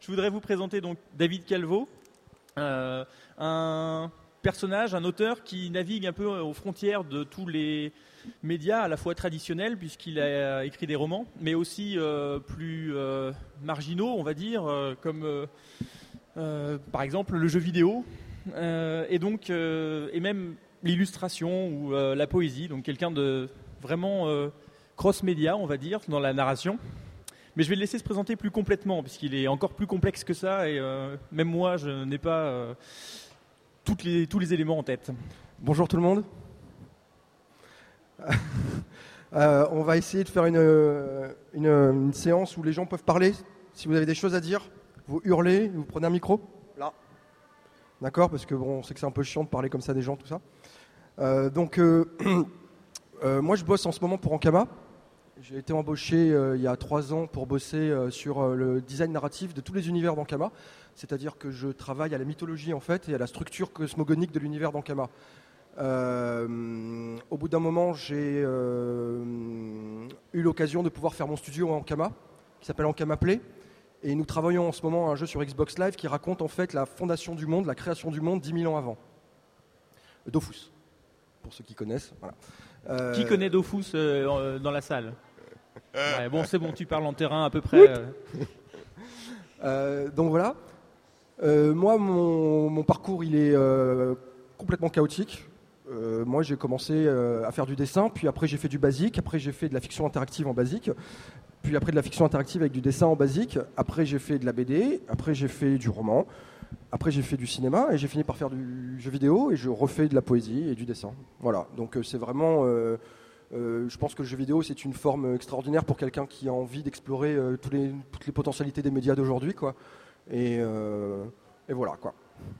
Je voudrais vous présenter donc David Calvo, un personnage, un auteur qui navigue un peu aux frontières de tous les médias à la fois traditionnels puisqu'il a écrit des romans, mais aussi plus marginaux, on va dire, comme par exemple le jeu vidéo et même l'illustration ou la poésie. Donc quelqu'un de vraiment cross-média, on va dire, dans la narration. Mais je vais le laisser se présenter plus complètement, puisqu'il est encore plus complexe que ça, et même moi, je n'ai pas tous les éléments en tête. Bonjour tout le monde. On va essayer de faire une séance où les gens peuvent parler. Si vous avez des choses à dire, vous hurlez, vous prenez un micro. Là. D'accord, parce que bon, on sait que c'est un peu chiant de parler comme ça des gens, tout ça. Moi, je bosse en ce moment pour Ankama. J'ai été embauché il y a 3 ans pour bosser sur le design narratif de tous les univers d'Ankama. C'est-à-dire que je travaille à la mythologie en fait et à la structure cosmogonique de l'univers d'Ankama. Au bout d'un moment, j'ai eu l'occasion de pouvoir faire mon studio à Ankama, qui s'appelle Ankama Play. Et nous travaillons en ce moment à un jeu sur Xbox Live qui raconte en fait la fondation du monde, la création du monde 10 000 ans avant. Dofus, pour ceux qui connaissent. Voilà. Qui connaît Dofus dans la salle? Ouais, bon, c'est bon, tu parles en terrain à peu près. Donc voilà. Moi, mon parcours, il est complètement chaotique. Moi, j'ai commencé à faire du dessin, puis après j'ai fait du basique, après j'ai fait de la fiction interactive en basique, puis après de la fiction interactive avec du dessin en basique, après j'ai fait de la BD, après j'ai fait du roman, après j'ai fait du cinéma et j'ai fini par faire du jeu vidéo et je refais de la poésie et du dessin. Voilà, donc c'est vraiment... je pense que le jeu vidéo, c'est une forme extraordinaire pour quelqu'un qui a envie d'explorer toutes les potentialités des médias d'aujourd'hui, quoi. Et voilà, quoi.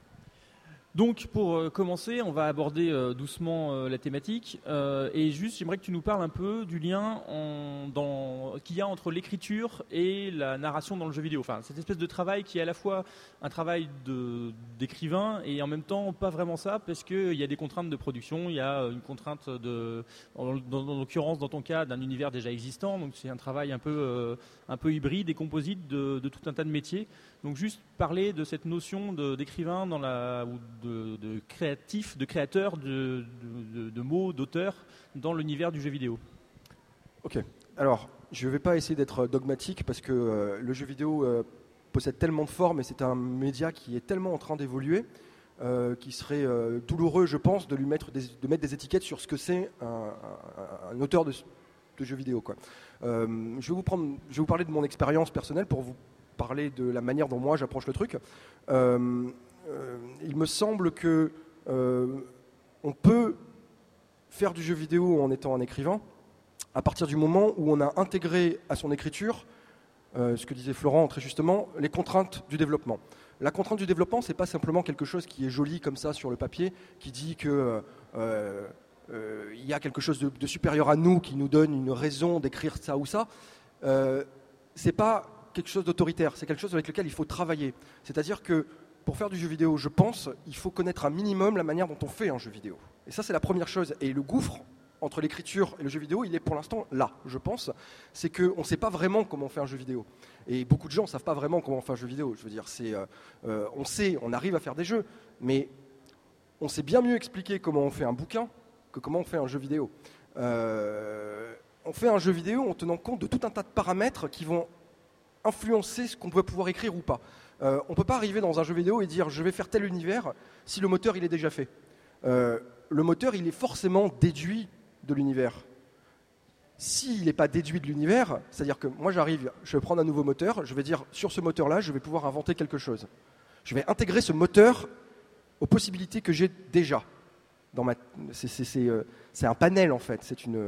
Donc pour commencer, on va aborder doucement la thématique et juste j'aimerais que tu nous parles un peu du lien qu'il y a entre l'écriture et la narration dans le jeu vidéo. Enfin, cette espèce de travail qui est à la fois un travail d'écrivain et en même temps pas vraiment ça parce qu'il y a des contraintes de production, il y a une contrainte en l'occurrence dans ton cas d'un univers déjà existant, donc c'est un travail un peu hybride et composite de tout un tas de métiers. Donc juste parler de cette notion d'écrivain ou de créatif, de créateur de mots, d'auteur dans l'univers du jeu vidéo. Ok, alors je ne vais pas essayer d'être dogmatique parce que le jeu vidéo possède tellement de formes et c'est un média qui est tellement en train d'évoluer qu'il serait douloureux, je pense, de mettre des étiquettes sur ce que c'est un auteur de jeux vidéo, quoi. Je vais vous parler de mon expérience personnelle pour vous parler de la manière dont moi j'approche le truc. Il me semble que on peut faire du jeu vidéo en étant un écrivain à partir du moment où on a intégré à son écriture, ce que disait Florent très justement, les contraintes du développement. La contrainte du développement, c'est pas simplement quelque chose qui est joli comme ça sur le papier, qui dit que il y a quelque chose de supérieur à nous qui nous donne une raison d'écrire ça ou ça. C'est pas quelque chose d'autoritaire, c'est quelque chose avec lequel il faut travailler. C'est-à-dire que pour faire du jeu vidéo, je pense, il faut connaître un minimum la manière dont on fait un jeu vidéo. Et ça, c'est la première chose. Et le gouffre entre l'écriture et le jeu vidéo, il est pour l'instant là, je pense. C'est qu'on ne sait pas vraiment comment on fait un jeu vidéo. Et beaucoup de gens ne savent pas vraiment comment on fait un jeu vidéo. Je veux dire, on arrive à faire des jeux, mais on sait bien mieux expliquer comment on fait un bouquin que comment on fait un jeu vidéo. On fait un jeu vidéo en tenant compte de tout un tas de paramètres qui vont influencer ce qu'on peut pouvoir écrire ou pas. On ne peut pas arriver dans un jeu vidéo et dire je vais faire tel univers si le moteur il est déjà fait. Le moteur il est forcément déduit de l'univers. S'il n'est pas déduit de l'univers, c'est-à-dire que moi j'arrive, je vais prendre un nouveau moteur, je vais dire sur ce moteur-là je vais pouvoir inventer quelque chose. Je vais intégrer ce moteur aux possibilités que j'ai déjà. C'est un panel en fait,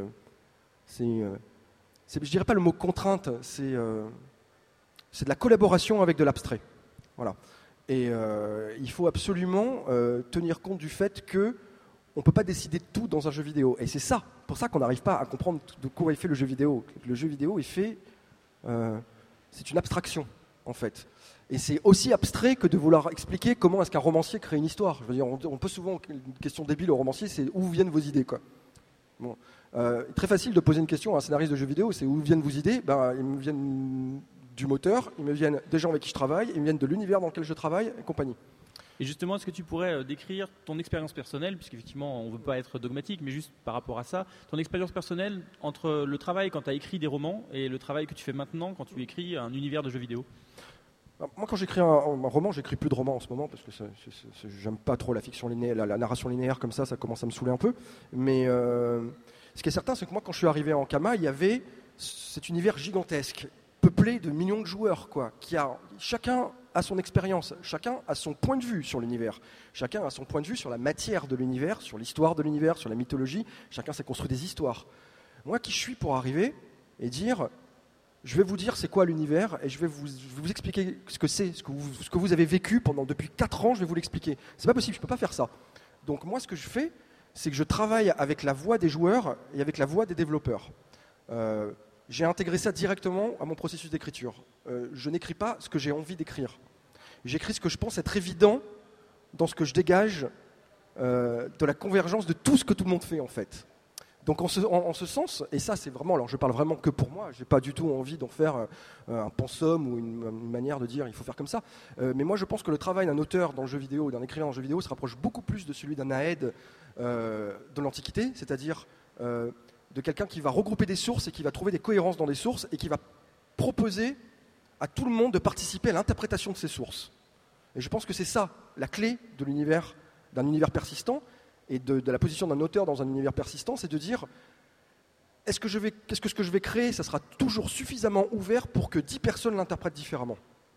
je dirais pas le mot contrainte, c'est de la collaboration avec de l'abstrait. Voilà. Et il faut absolument tenir compte du fait qu'on ne peut pas décider de tout dans un jeu vidéo. Et c'est pour ça qu'on n'arrive pas à comprendre de quoi est fait le jeu vidéo. Le jeu vidéo est fait, c'est une abstraction en fait. Et c'est aussi abstrait que de vouloir expliquer comment est-ce qu'un romancier crée une histoire. Je veux dire, on pose souvent une question débile au romancier, c'est où viennent vos idées, quoi. Bon. Très facile de poser une question à un scénariste de jeu vidéo, c'est où viennent vos idées? Ils me viennent du moteur, ils me viennent des gens avec qui je travaille, ils me viennent de l'univers dans lequel je travaille et compagnie. Et justement, est-ce que tu pourrais décrire ton expérience personnelle, puisqu'effectivement on ne veut pas être dogmatique, mais juste par rapport à ça, ton expérience personnelle entre le travail quand tu as écrit des romans et le travail que tu fais maintenant quand tu écris un univers de jeux vidéo? Moi, quand j'écris un roman, j'écris plus de romans en ce moment parce que j'aime pas trop la fiction linéaire, la narration linéaire comme ça commence à me saouler un peu. Mais ce qui est certain, c'est que moi, quand je suis arrivé en Kama, il y avait cet univers gigantesque, peuplé de millions de joueurs, quoi, chacun a son expérience, chacun a son point de vue sur l'univers, chacun a son point de vue sur la matière de l'univers, sur l'histoire de l'univers, sur la mythologie, chacun s'est construit des histoires. Moi, qui je suis pour arriver et dire... Je vais vous dire c'est quoi l'univers et je vais vous expliquer ce que c'est, ce que vous avez vécu depuis 4 ans, je vais vous l'expliquer. C'est pas possible, je peux pas faire ça. Donc moi ce que je fais, c'est que je travaille avec la voix des joueurs et avec la voix des développeurs. J'ai intégré ça directement à mon processus d'écriture. Je n'écris pas ce que j'ai envie d'écrire. J'écris ce que je pense être évident dans ce que je dégage de la convergence de tout ce que tout le monde fait en fait. Donc en ce sens, et ça c'est vraiment, alors je parle vraiment que pour moi, j'ai pas du tout envie d'en faire un pensum ou une manière de dire il faut faire comme ça, mais moi je pense que le travail d'un auteur dans le jeu vidéo, d'un écrivain dans le jeu vidéo se rapproche beaucoup plus de celui d'un Aède de l'Antiquité, c'est-à-dire de quelqu'un qui va regrouper des sources et qui va trouver des cohérences dans des sources et qui va proposer à tout le monde de participer à l'interprétation de ces sources. Et je pense que c'est ça, la clé de l'univers, d'un univers persistant, et de la position d'un auteur dans un univers persistant, c'est de dire est-ce que ce que je vais créer, ça sera toujours suffisamment ouvert pour que 10 personnes l'interprètent différemment.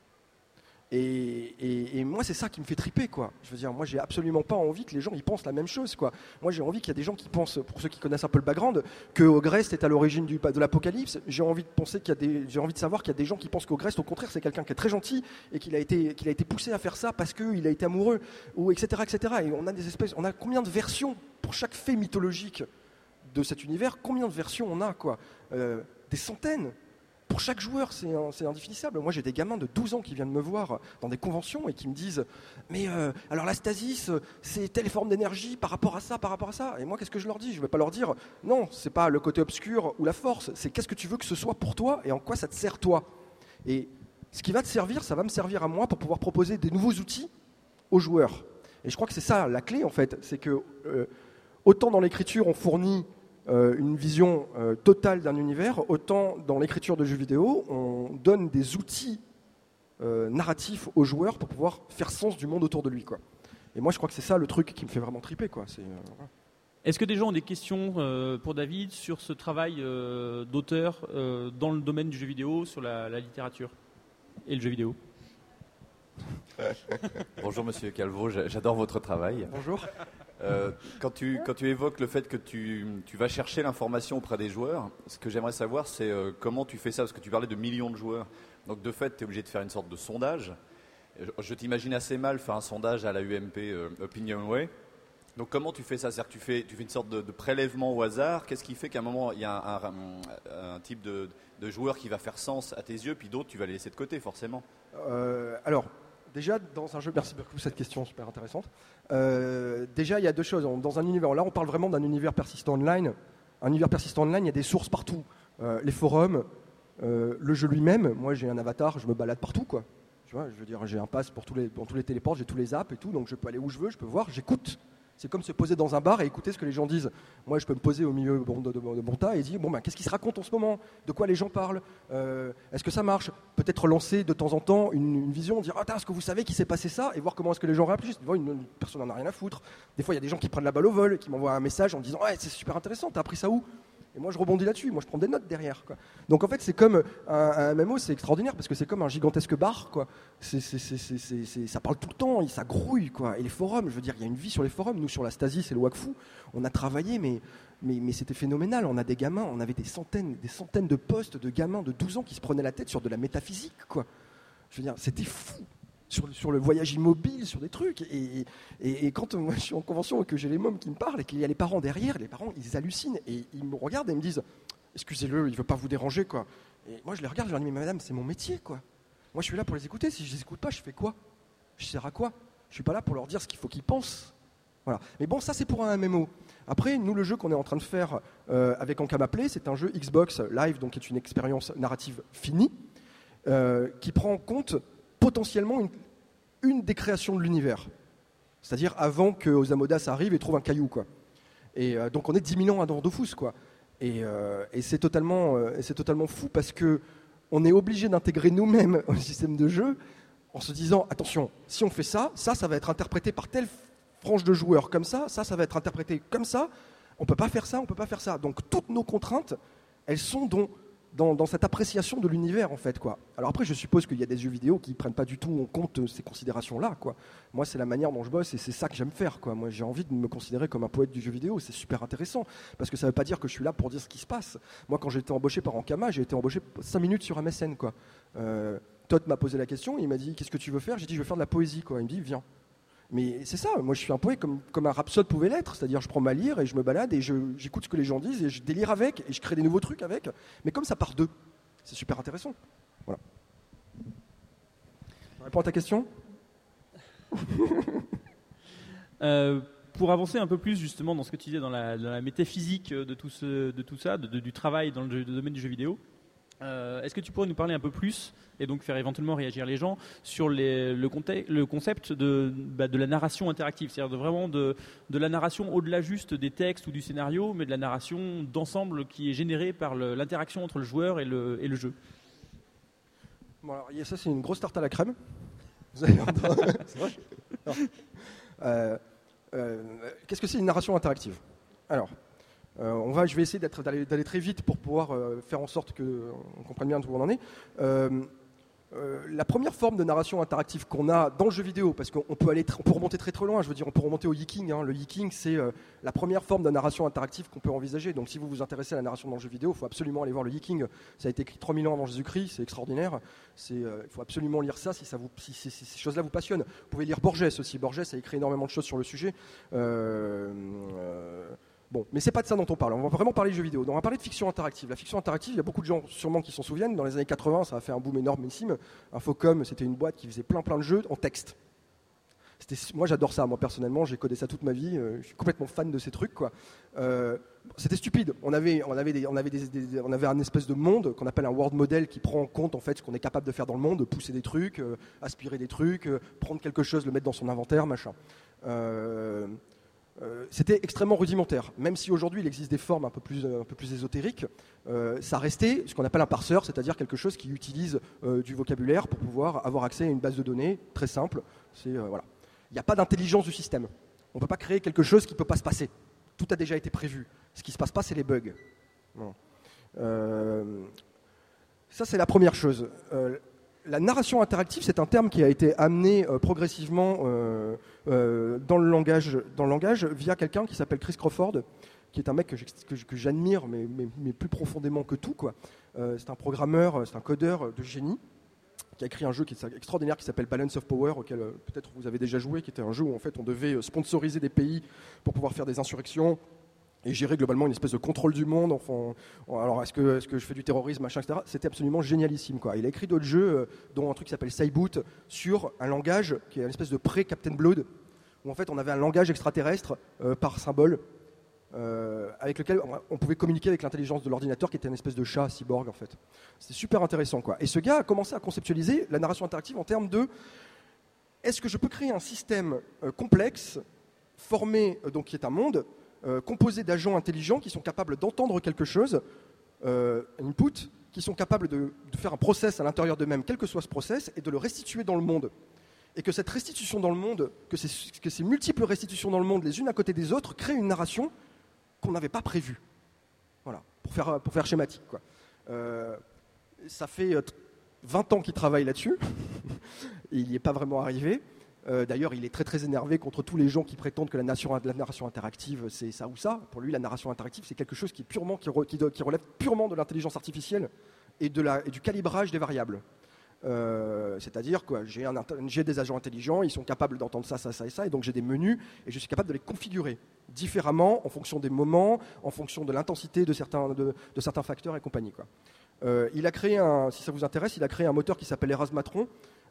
Et moi, c'est ça qui me fait triper, quoi. Je veux dire, moi, j'ai absolument pas envie que les gens y pensent la même chose, quoi. Moi, j'ai envie qu'il y a des gens qui pensent, pour ceux qui connaissent un peu le background, que Ogrest est à l'origine de l'Apocalypse. J'ai envie de savoir qu'il y a des gens qui pensent qu'Ogrest, au contraire, c'est quelqu'un qui est très gentil et qu'il a été poussé à faire ça parce qu'il a été amoureux, ou etc., etc. Et on a combien de versions pour chaque fait mythologique de cet univers? Combien de versions on a, quoi? Des centaines. Pour chaque joueur, c'est indéfinissable. Moi, j'ai des gamins de 12 ans qui viennent me voir dans des conventions et qui me disent « Mais alors la stasis, c'est telle forme d'énergie par rapport à ça, par rapport à ça. » Et moi, qu'est-ce que je leur dis? Je ne vais pas leur dire « Non, c'est pas le côté obscur ou la force. C'est qu'est-ce que tu veux que ce soit pour toi et en quoi ça te sert toi. » Et ce qui va te servir, ça va me servir à moi pour pouvoir proposer des nouveaux outils aux joueurs. Et je crois que c'est ça la clé, en fait. C'est que autant dans l'écriture, on fournit une vision totale d'un univers, autant dans l'écriture de jeux vidéo, on donne des outils narratifs aux joueurs pour pouvoir faire sens du monde autour de lui, quoi. Et moi, je crois que c'est ça le truc qui me fait vraiment triper, quoi. Est-ce que des gens ont des questions pour David sur ce travail d'auteur dans le domaine du jeu vidéo, sur la littérature et le jeu vidéo? Bonjour Monsieur Calvo, j'adore votre travail. Bonjour. Quand tu évoques le fait que tu vas chercher l'information auprès des joueurs, ce que j'aimerais savoir, c'est comment tu fais ça, parce que tu parlais de millions de joueurs. Donc de fait, tu es obligé de faire une sorte de sondage. Je t'imagine assez mal faire un sondage à la UMP Opinionway. Donc comment tu fais ça? C'est-à-dire que tu fais une sorte de prélèvement au hasard. Qu'est-ce qui fait qu'à un moment, il y a un type de joueur qui va faire sens à tes yeux, puis d'autres, tu vas les laisser de côté, forcément? Alors, déjà, dans un jeu, merci beaucoup pour cette question super intéressante. Déjà, il y a deux choses. Dans un univers, là, on parle vraiment d'un univers persistant online. Un univers persistant online, il y a des sources partout. Les forums, le jeu lui-même. Moi, j'ai un avatar, je me balade partout, quoi. Tu vois, je veux dire, j'ai un pass pour tous les téléports, j'ai tous les apps et tout, donc je peux aller où je veux, je peux voir, j'écoute. C'est comme se poser dans un bar et écouter ce que les gens disent. Moi, je peux me poser au milieu de mon tas et dire qu'est-ce qui se raconte en ce moment? De quoi les gens parlent? Est-ce que ça marche? Peut-être lancer de temps en temps une vision, dire est-ce que vous savez qu'il s'est passé ça? Et voir comment est-ce que les gens réagissent. Des fois, une personne n'en a rien à foutre. Des fois, il y a des gens qui prennent la balle au vol et qui m'envoient un message en disant c'est super intéressant, t'as appris ça où? Et moi, je rebondis là-dessus. Moi, je prends des notes derrière, quoi. Donc, en fait, c'est comme un MMO, c'est extraordinaire parce que c'est comme un gigantesque bar, quoi. Ça parle tout le temps, ça grouille, quoi. Et les forums, je veux dire, il y a une vie sur les forums. Nous, sur la Stasis et le Wakfu, on a travaillé, mais c'était phénoménal. On a des gamins, on avait des centaines de postes de gamins de 12 ans qui se prenaient la tête sur de la métaphysique, quoi. Je veux dire, c'était fou. Sur le voyage immobile, sur des trucs. Et quand moi je suis en convention et que j'ai les mômes qui me parlent et qu'il y a les parents derrière, les parents ils hallucinent et ils me regardent et me disent excusez-le, il ne veut pas vous déranger, quoi. Et moi je les regarde, je leur dis mais madame, c'est mon métier, quoi. Moi je suis là pour les écouter, si je les écoute pas, je fais quoi? Je sers à quoi? Je suis pas là pour leur dire ce qu'il faut qu'ils pensent. Voilà. Mais bon, ça c'est pour un MMO. Après, nous le jeu qu'on est en train de faire avec Ankama Play, c'est un jeu Xbox Live, donc qui est une expérience narrative finie. qui prend en compte potentiellement une des créations de l'univers. C'est-à-dire avant que Osamodas arrive et trouve un caillou, quoi. Et donc on est 10 000 ans avant Dofus, quoi. Et c'est totalement fou parce que on est obligé d'intégrer nous-mêmes au système de jeu en se disant attention, si on fait ça va être interprété par telle frange de joueurs comme ça va être interprété comme ça. On peut pas faire ça. Donc toutes nos contraintes, elles sont dans cette appréciation de l'univers, en fait, quoi. Alors après, je suppose qu'il y a des jeux vidéo qui prennent pas du tout en compte ces considérations-là, quoi. Moi, c'est la manière dont je bosse et c'est ça que j'aime faire, quoi. Moi, j'ai envie de me considérer comme un poète du jeu vidéo. C'est super intéressant parce que ça veut pas dire que je suis là pour dire ce qui se passe. Moi, quand j'ai été embauché par Ankama, j'ai été embauché 5 minutes sur MSN, quoi. Todd m'a posé la question, il m'a dit qu'est-ce que tu veux faire ? J'ai dit je veux faire de la poésie, quoi. Il me dit viens. Mais c'est ça, moi je suis un poète comme un rhapsode pouvait l'être, c'est-à-dire je prends ma lyre et je me balade et j'écoute ce que les gens disent et je délire avec et je crée des nouveaux trucs avec, mais comme ça part d'eux, c'est super intéressant. Voilà. Ça répond à ta question ? Pour avancer un peu plus justement dans ce que tu disais dans la métaphysique de tout ça, du travail dans le domaine du jeu vidéo, est-ce que tu pourrais nous parler un peu plus et donc faire éventuellement réagir les gens sur le concept de la narration interactive, c'est-à-dire vraiment de la narration au-delà juste des textes ou du scénario, mais de la narration d'ensemble qui est générée par l'interaction entre le joueur et le jeu. Bon, alors, ça c'est une grosse tarte à la crème. Vous allez entendre. C'est vrai. Qu'est-ce que c'est une narration interactive ? Alors, je vais essayer d'aller très vite pour pouvoir faire en sorte qu'on comprenne bien d'où on en est. La première forme de narration interactive qu'on a dans le jeu vidéo, parce qu'on peut remonter très très loin, je veux dire, on peut remonter au Yiking. Le Yiking, c'est la première forme de narration interactive qu'on peut envisager. Donc si vous vous intéressez à la narration dans le jeu vidéo, il faut absolument aller voir le Yiking. Ça a été écrit 3000 ans avant Jésus-Christ, c'est extraordinaire. Il faut absolument lire ça si ces choses-là vous passionnent. Vous pouvez lire Borges aussi. Borges a écrit énormément de choses sur le sujet. Bon, mais c'est pas de ça dont on parle. On va vraiment parler de jeux vidéo. Donc on va parler de fiction interactive. La fiction interactive, il y a beaucoup de gens sûrement qui s'en souviennent. Dans les années 80, ça a fait un boom énormissime. Infocom, c'était une boîte qui faisait plein de jeux en texte. Moi, j'adore ça. Moi, personnellement, j'ai codé ça toute ma vie. Je suis complètement fan de ces trucs, quoi. C'était stupide. On avait un espèce de monde qu'on appelle un world model qui prend en compte en fait ce qu'on est capable de faire dans le monde, pousser des trucs, aspirer des trucs, prendre quelque chose, le mettre dans son inventaire, machin. C'était extrêmement rudimentaire. Même si aujourd'hui il existe des formes un peu plus ésotériques, ça restait ce qu'on appelle un parseur, c'est-à-dire quelque chose qui utilise du vocabulaire pour pouvoir avoir accès à une base de données très simple. Voilà. Il n'y a pas d'intelligence du système. On ne peut pas créer quelque chose qui ne peut pas se passer. Tout a déjà été prévu. Ce qui ne se passe pas, c'est les bugs. Bon. Ça, c'est la première chose. La narration interactive, c'est un terme qui a été amené progressivement dans le langage via quelqu'un qui s'appelle Chris Crawford, qui est un mec que j'admire, mais plus profondément que tout, quoi. C'est un programmeur, c'est un codeur de génie, qui a écrit un jeu qui est extraordinaire qui s'appelle Balance of Power, auquel peut-être vous avez déjà joué, qui était un jeu où en fait on devait sponsoriser des pays pour pouvoir faire des insurrections et gérer globalement une espèce de contrôle du monde. Enfin, alors est-ce que je fais du terrorisme, machin, etc. C'était absolument génialissime, quoi. Il a écrit d'autres jeux, dont un truc qui s'appelle Cyboot, sur un langage qui est une espèce de pré-Captain Blood, où en fait on avait un langage extraterrestre par symbole, avec lequel on pouvait communiquer avec l'intelligence de l'ordinateur, qui était une espèce de chat cyborg en fait. C'était super intéressant, quoi. Et ce gars a commencé à conceptualiser la narration interactive en termes de est-ce que je peux créer un système complexe, formé, donc qui est un monde, composé d'agents intelligents qui sont capables d'entendre quelque chose, input, qui sont capables de faire un process à l'intérieur d'eux-mêmes, quel que soit ce process, et de le restituer dans le monde. Et que cette restitution dans le monde, que ces multiples restitutions dans le monde, les unes à côté des autres, créent une narration qu'on n'avait pas prévue. Voilà, pour faire schématique, quoi. Ça fait 20 ans qu'il travaille là-dessus, et il n'y est pas vraiment arrivé. D'ailleurs, il est très très énervé contre tous les gens qui prétendent que la narration interactive, c'est ça ou ça. Pour lui, la narration interactive, c'est quelque chose qui relève purement de l'intelligence artificielle et du calibrage des variables. C'est-à-dire quoi, j'ai des agents intelligents, ils sont capables d'entendre ça, ça, ça et ça, et donc j'ai des menus et je suis capable de les configurer différemment en fonction des moments, en fonction de l'intensité de certains facteurs et compagnie, quoi. Il a créé si ça vous intéresse, il a créé un moteur qui s'appelle Erasmatron,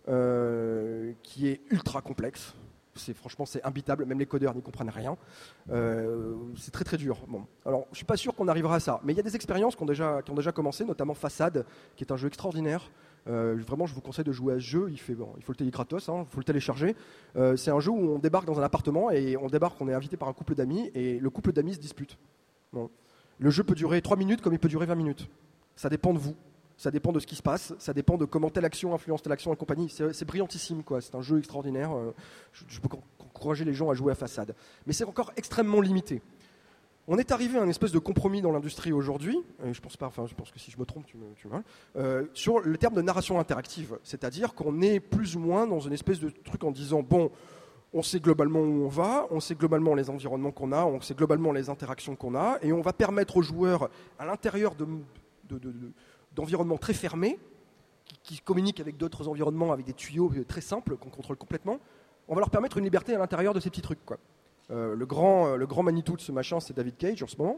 qui est ultra complexe. Franchement, c'est imbitable, même les codeurs n'y comprennent rien. C'est très très dur. Bon. Alors, je ne suis pas sûr qu'on arrivera à ça, mais il y a des expériences qui ont déjà commencé, notamment Façade, qui est un jeu extraordinaire, Vraiment, je vous conseille de jouer à ce jeu. Il faut le télécharger gratos, il faut le télécharger. C'est un jeu où on débarque dans un appartement et on est invité par un couple d'amis et le couple d'amis se dispute. Bon. Le jeu peut durer 3 minutes comme il peut durer 20 minutes. Ça dépend de vous. Ça dépend de ce qui se passe, ça dépend de comment telle action influence telle action et compagnie. C'est brillantissime, quoi. C'est un jeu extraordinaire. Je peux encourager les gens à jouer à façade. Mais c'est encore extrêmement limité. On est arrivé à un espèce de compromis dans l'industrie aujourd'hui, et je pense que si je me trompe, tu me sur le terme de narration interactive. C'est-à-dire qu'on est plus ou moins dans une espèce de truc en disant, bon, on sait globalement où on va, on sait globalement les environnements qu'on a, on sait globalement les interactions qu'on a, et on va permettre aux joueurs, à l'intérieur d'environnements très fermés, qui communiquent avec d'autres environnements, avec des tuyaux très simples qu'on contrôle complètement, on va leur permettre une liberté à l'intérieur de ces petits trucs, quoi. Le grand Manitou de ce machin, c'est David Cage en ce moment,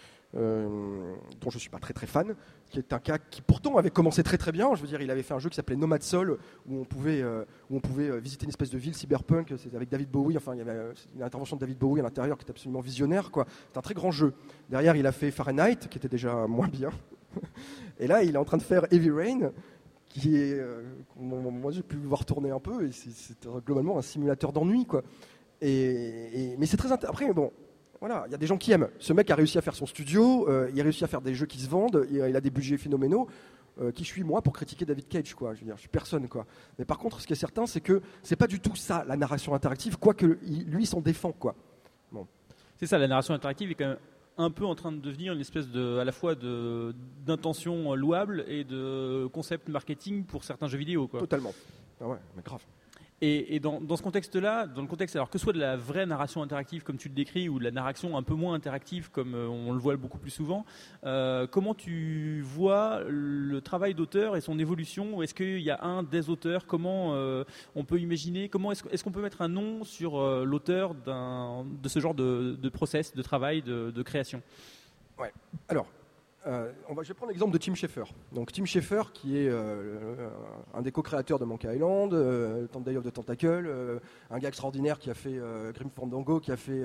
dont je ne suis pas très très fan, qui est un cas qui pourtant avait commencé très très bien. Je veux dire, il avait fait un jeu qui s'appelait Nomad Soul, où on pouvait visiter une espèce de ville cyberpunk, c'est avec David Bowie, enfin il y avait une intervention de David Bowie à l'intérieur qui est absolument visionnaire, quoi. C'est un très grand jeu. Derrière, il a fait Fahrenheit, qui était déjà moins bien. Et là, il est en train de faire Heavy Rain, qui est, moi j'ai pu le voir tourner un peu, et c'est globalement un simulateur d'ennui, quoi. Mais c'est très intéressant. Après, bon, voilà, il y a des gens qui aiment. Ce mec a réussi à faire son studio, il a réussi à faire des jeux qui se vendent, il a des budgets phénoménaux. Qui je suis moi pour critiquer David Cage, quoi. Je veux dire, je suis personne, quoi. Mais par contre, ce qui est certain, c'est que c'est pas du tout ça la narration interactive, quoique lui s'en défend, quoi. Bon. C'est ça, la narration interactive est quand même un peu en train de devenir une espèce à la fois d'intention louable et de concept marketing pour certains jeux vidéo, quoi. Totalement. Ah ouais, mais grave. Et dans ce contexte-là, dans le contexte, alors que ce soit de la vraie narration interactive comme tu le décris ou de la narration un peu moins interactive comme on le voit beaucoup plus souvent, comment tu vois le travail d'auteur et son évolution? Est-ce qu'il y a un des auteurs? Comment on peut imaginer? Comment est-ce qu'on peut mettre un nom sur l'auteur de ce genre de process, de travail, de création? Ouais. Alors. Je vais prendre l'exemple de Tim Schafer. Donc Tim Schafer, qui est un des co-créateurs de Monkey Island, Day of the Tentacle, un gars extraordinaire qui a fait Grim Fandango, qui a fait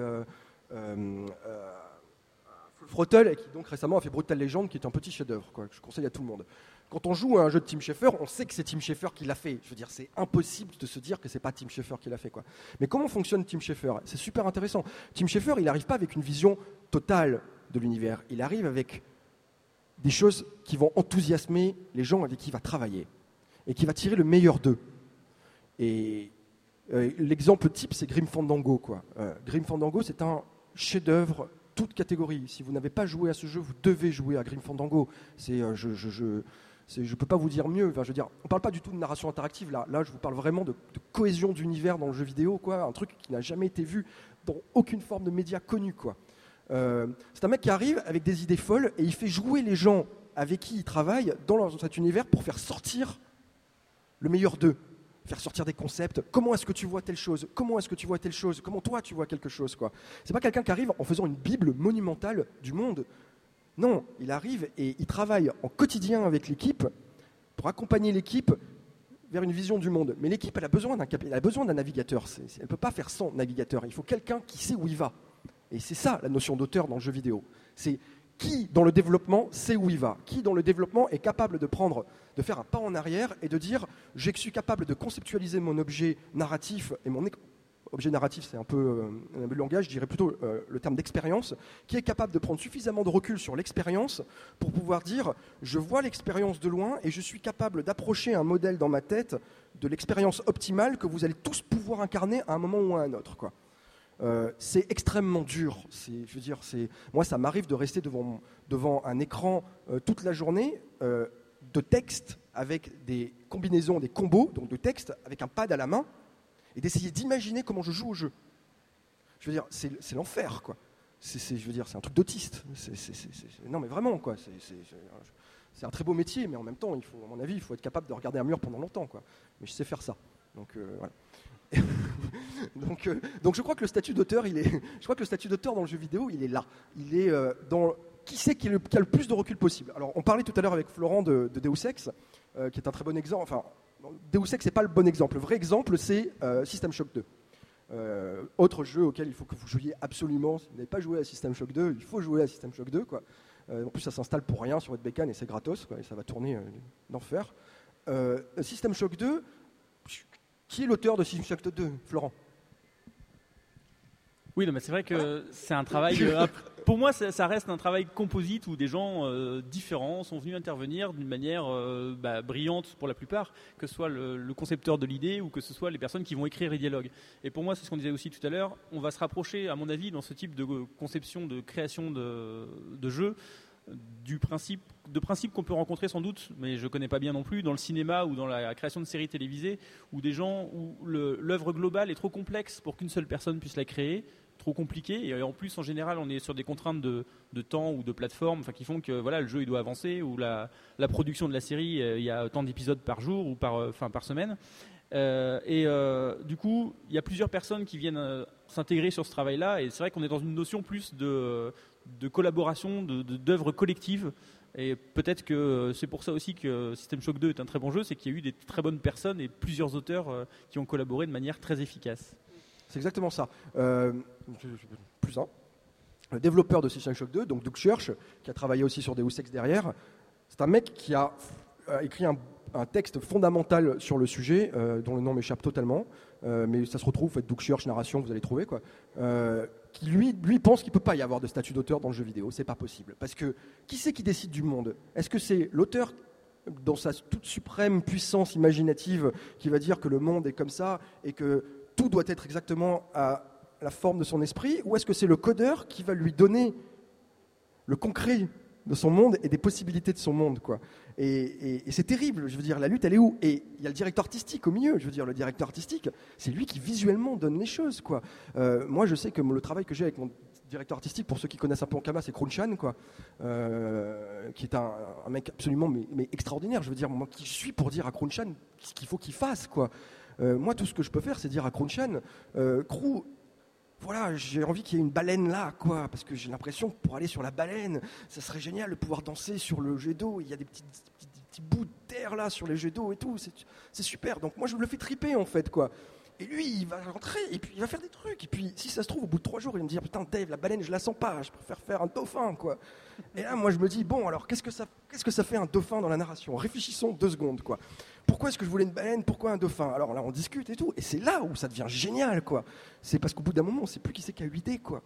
Full Throttle, et qui donc récemment a fait Brutal Legend, qui est un petit chef-d'œuvre, quoi, que je conseille à tout le monde. Quand on joue à un jeu de Tim Schafer, on sait que c'est Tim Schafer qui l'a fait. Je veux dire, c'est impossible de se dire que c'est pas Tim Schafer qui l'a fait, quoi. Mais comment fonctionne Tim Schafer? C'est super intéressant. Tim Schafer, il n'arrive pas avec une vision totale de l'univers. Il arrive avec des choses qui vont enthousiasmer les gens avec qui il va travailler et qui va tirer le meilleur d'eux. Et l'exemple type, c'est Grim Fandango, quoi. Grim Fandango, c'est un chef-d'œuvre, toute catégorie. Si vous n'avez pas joué à ce jeu, vous devez jouer à Grim Fandango. Je peux pas vous dire mieux. Enfin, je veux dire, on parle pas du tout de narration interactive là. Là, je vous parle vraiment de cohésion d'univers dans le jeu vidéo, quoi. Un truc qui n'a jamais été vu dans aucune forme de média connu, quoi. C'est un mec qui arrive avec des idées folles et il fait jouer les gens avec qui il travaille dans cet univers pour faire sortir le meilleur d'eux, faire sortir des concepts. Comment est-ce que tu vois telle chose? Comment est-ce que tu vois telle chose? Comment toi tu vois quelque chose, quoi? C'est pas quelqu'un qui arrive en faisant une bible monumentale du monde. Non, il arrive et il travaille en quotidien avec l'équipe pour accompagner l'équipe vers une vision du monde. Mais l'équipe, elle a besoin d'un navigateur. Elle ne peut pas faire sans navigateur. Il faut quelqu'un qui sait où il va. Et c'est ça la notion d'auteur dans le jeu vidéo. C'est qui dans le développement sait où il va, qui dans le développement est capable de faire un pas en arrière et de dire je suis capable de conceptualiser mon objet narratif et mon objet narratif, c'est un peu le langage, je dirais plutôt le terme d'expérience, qui est capable de prendre suffisamment de recul sur l'expérience pour pouvoir dire je vois l'expérience de loin et je suis capable d'approcher un modèle dans ma tête de l'expérience optimale que vous allez tous pouvoir incarner à un moment ou à un autre, quoi. C'est extrêmement dur. Moi, ça m'arrive de rester devant un écran toute la journée de texte avec des combinaisons, des combos, donc de texte avec un pad à la main, et d'essayer d'imaginer comment je joue au jeu. Je veux dire, c'est l'enfer, quoi. C'est un truc d'autiste. Non, mais vraiment, quoi. C'est un très beau métier, mais en même temps, à mon avis, il faut être capable de regarder un mur pendant longtemps, quoi. Mais je sais faire ça. Donc voilà. donc je crois que le statut d'auteur, dans le jeu vidéo, il est là. Il est dans qui c'est qui a le plus de recul possible. Alors, on parlait tout à l'heure avec Florent de Deus Ex, qui est un très bon exemple. Enfin, Deus Ex, c'est pas le bon exemple. Le vrai exemple, c'est System Shock 2. Autre jeu auquel il faut que vous jouiez absolument. Si vous n'avez pas joué à System Shock 2, il faut jouer à System Shock 2, quoi. En plus, ça s'installe pour rien sur votre bécane et c'est gratos, quoi, et ça va tourner d'enfer. System Shock 2, qui est l'auteur de System Shock 2, Florent? Oui, non, mais c'est vrai que c'est un travail. Pour moi, ça reste un travail composite où des gens différents sont venus intervenir d'une manière brillante pour la plupart, que ce soit le concepteur de l'idée ou que ce soit les personnes qui vont écrire les dialogues. Et pour moi, c'est ce qu'on disait aussi tout à l'heure, on va se rapprocher, à mon avis, dans ce type de conception, de création de jeu, de principes qu'on peut rencontrer sans doute, mais je ne connais pas bien non plus, dans le cinéma ou dans la création de séries télévisées, où des gens, où l'œuvre globale est trop complexe pour qu'une seule personne puisse la créer, trop compliqué, et en plus en général on est sur des contraintes de temps ou de plateforme, qui font que le jeu il doit avancer, ou la production de la série, il y a tant d'épisodes par jour ou par semaine, du coup il y a plusieurs personnes qui viennent s'intégrer sur ce travail là, et c'est vrai qu'on est dans une notion plus de collaboration, d'œuvre collective. Et peut-être que c'est pour ça aussi que System Shock 2 est un très bon jeu, c'est qu'il y a eu des très bonnes personnes et plusieurs auteurs qui ont collaboré de manière très efficace. C'est exactement ça. Plus un. Le développeur de System Shock 2, donc Doug Church, qui a travaillé aussi sur Deus Ex derrière, c'est un mec qui a écrit un texte fondamental sur le sujet, dont le nom m'échappe totalement, mais ça se retrouve, faites Doug Church narration, vous allez trouver, quoi. Qui lui pense qu'il ne peut pas y avoir de statut d'auteur dans le jeu vidéo, c'est pas possible. Parce que qui c'est qui décide du monde? Est-ce que c'est l'auteur dans sa toute suprême puissance imaginative qui va dire que le monde est comme ça et que tout doit être exactement à la forme de son esprit, ou est-ce que c'est le codeur qui va lui donner le concret de son monde et des possibilités de son monde, quoi. Et c'est terrible, je veux dire, la lutte elle est où? Et il y a le directeur artistique au milieu, je veux dire, le directeur artistique, c'est lui qui visuellement donne les choses, quoi. Moi je sais que le travail que j'ai avec mon directeur artistique, pour ceux qui connaissent un peu Ankama, c'est Krunchan, quoi, qui est un mec absolument mais extraordinaire, je veux dire, moi qui suis pour dire à Krunchan ce qu'il faut qu'il fasse, quoi. Moi, tout ce que je peux faire, c'est dire à Krunchan, Crew, voilà, j'ai envie qu'il y ait une baleine là, quoi, parce que j'ai l'impression que pour aller sur la baleine, ça serait génial de pouvoir danser sur le jet d'eau. Il y a des petits bouts de terre là sur les jets d'eau et tout, c'est super. Donc moi, je me le fais triper en fait, quoi. Et lui, il va rentrer et puis il va faire des trucs. Et puis, si ça se trouve, au bout de 3 jours, il va me dire putain, Dave, la baleine, je la sens pas. Je préfère faire un dauphin, quoi. Et là, moi, je me dis bon, alors qu'est-ce que ça fait un dauphin dans la narration? Réfléchissons 2 secondes, quoi. Pourquoi est-ce que je voulais une baleine? Pourquoi un dauphin? Alors là, on discute et tout. Et c'est là où ça devient génial, quoi. C'est parce qu'au bout d'un moment, on sait plus qui c'est qui a eu l'idée, quoi.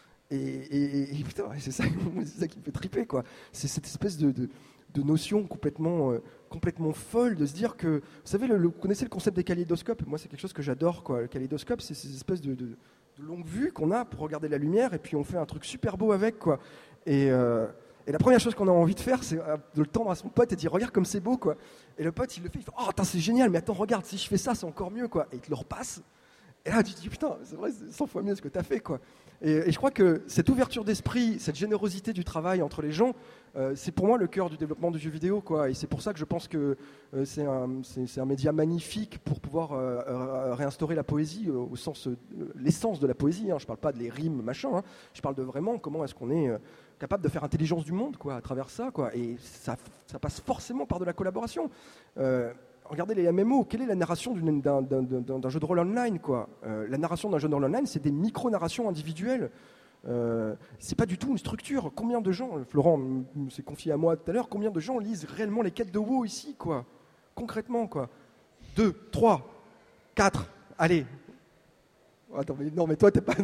Et putain, c'est ça qui me fait triper, quoi. C'est cette espèce de notion complètement folle de se dire que, vous savez, vous connaissez le concept des kaléidoscopes? Moi, c'est quelque chose que j'adore, quoi. Le kaléidoscope, c'est ces espèces de longue vue qu'on a pour regarder la lumière et puis on fait un truc super beau avec, quoi. Et la première chose qu'on a envie de faire, c'est de le tendre à son pote et de dire regarde comme c'est beau, quoi. Et le pote, il le fait, il fait oh, c'est génial, mais attends, regarde, si je fais ça, c'est encore mieux, quoi. Et il te le repasse. Et là, tu te dis putain, c'est vrai, c'est 100 fois mieux ce que tu as fait, quoi. Et je crois que cette ouverture d'esprit, cette générosité du travail entre les gens, c'est pour moi le cœur du développement du jeu vidéo, quoi. Et c'est pour ça que je pense que c'est un média magnifique pour pouvoir réinstaurer la poésie au sens, l'essence de la poésie. Hein. Je ne parle pas de les rimes, machin. Hein. Je parle de vraiment comment est-ce qu'on est capable de faire intelligence du monde, quoi, à travers ça, quoi. Et ça passe forcément par de la collaboration. Regardez les MMO, quelle est la narration d'un jeu de rôle online, quoi? La narration d'un jeu de rôle online, c'est des micro-narrations individuelles. C'est pas du tout une structure. Combien de gens, Florent s'est confié à moi tout à l'heure, combien de gens lisent réellement les quêtes de WoW ici, quoi? Concrètement, quoi. 2, 3, 4, allez. Attends, mais non, mais toi, t'es pas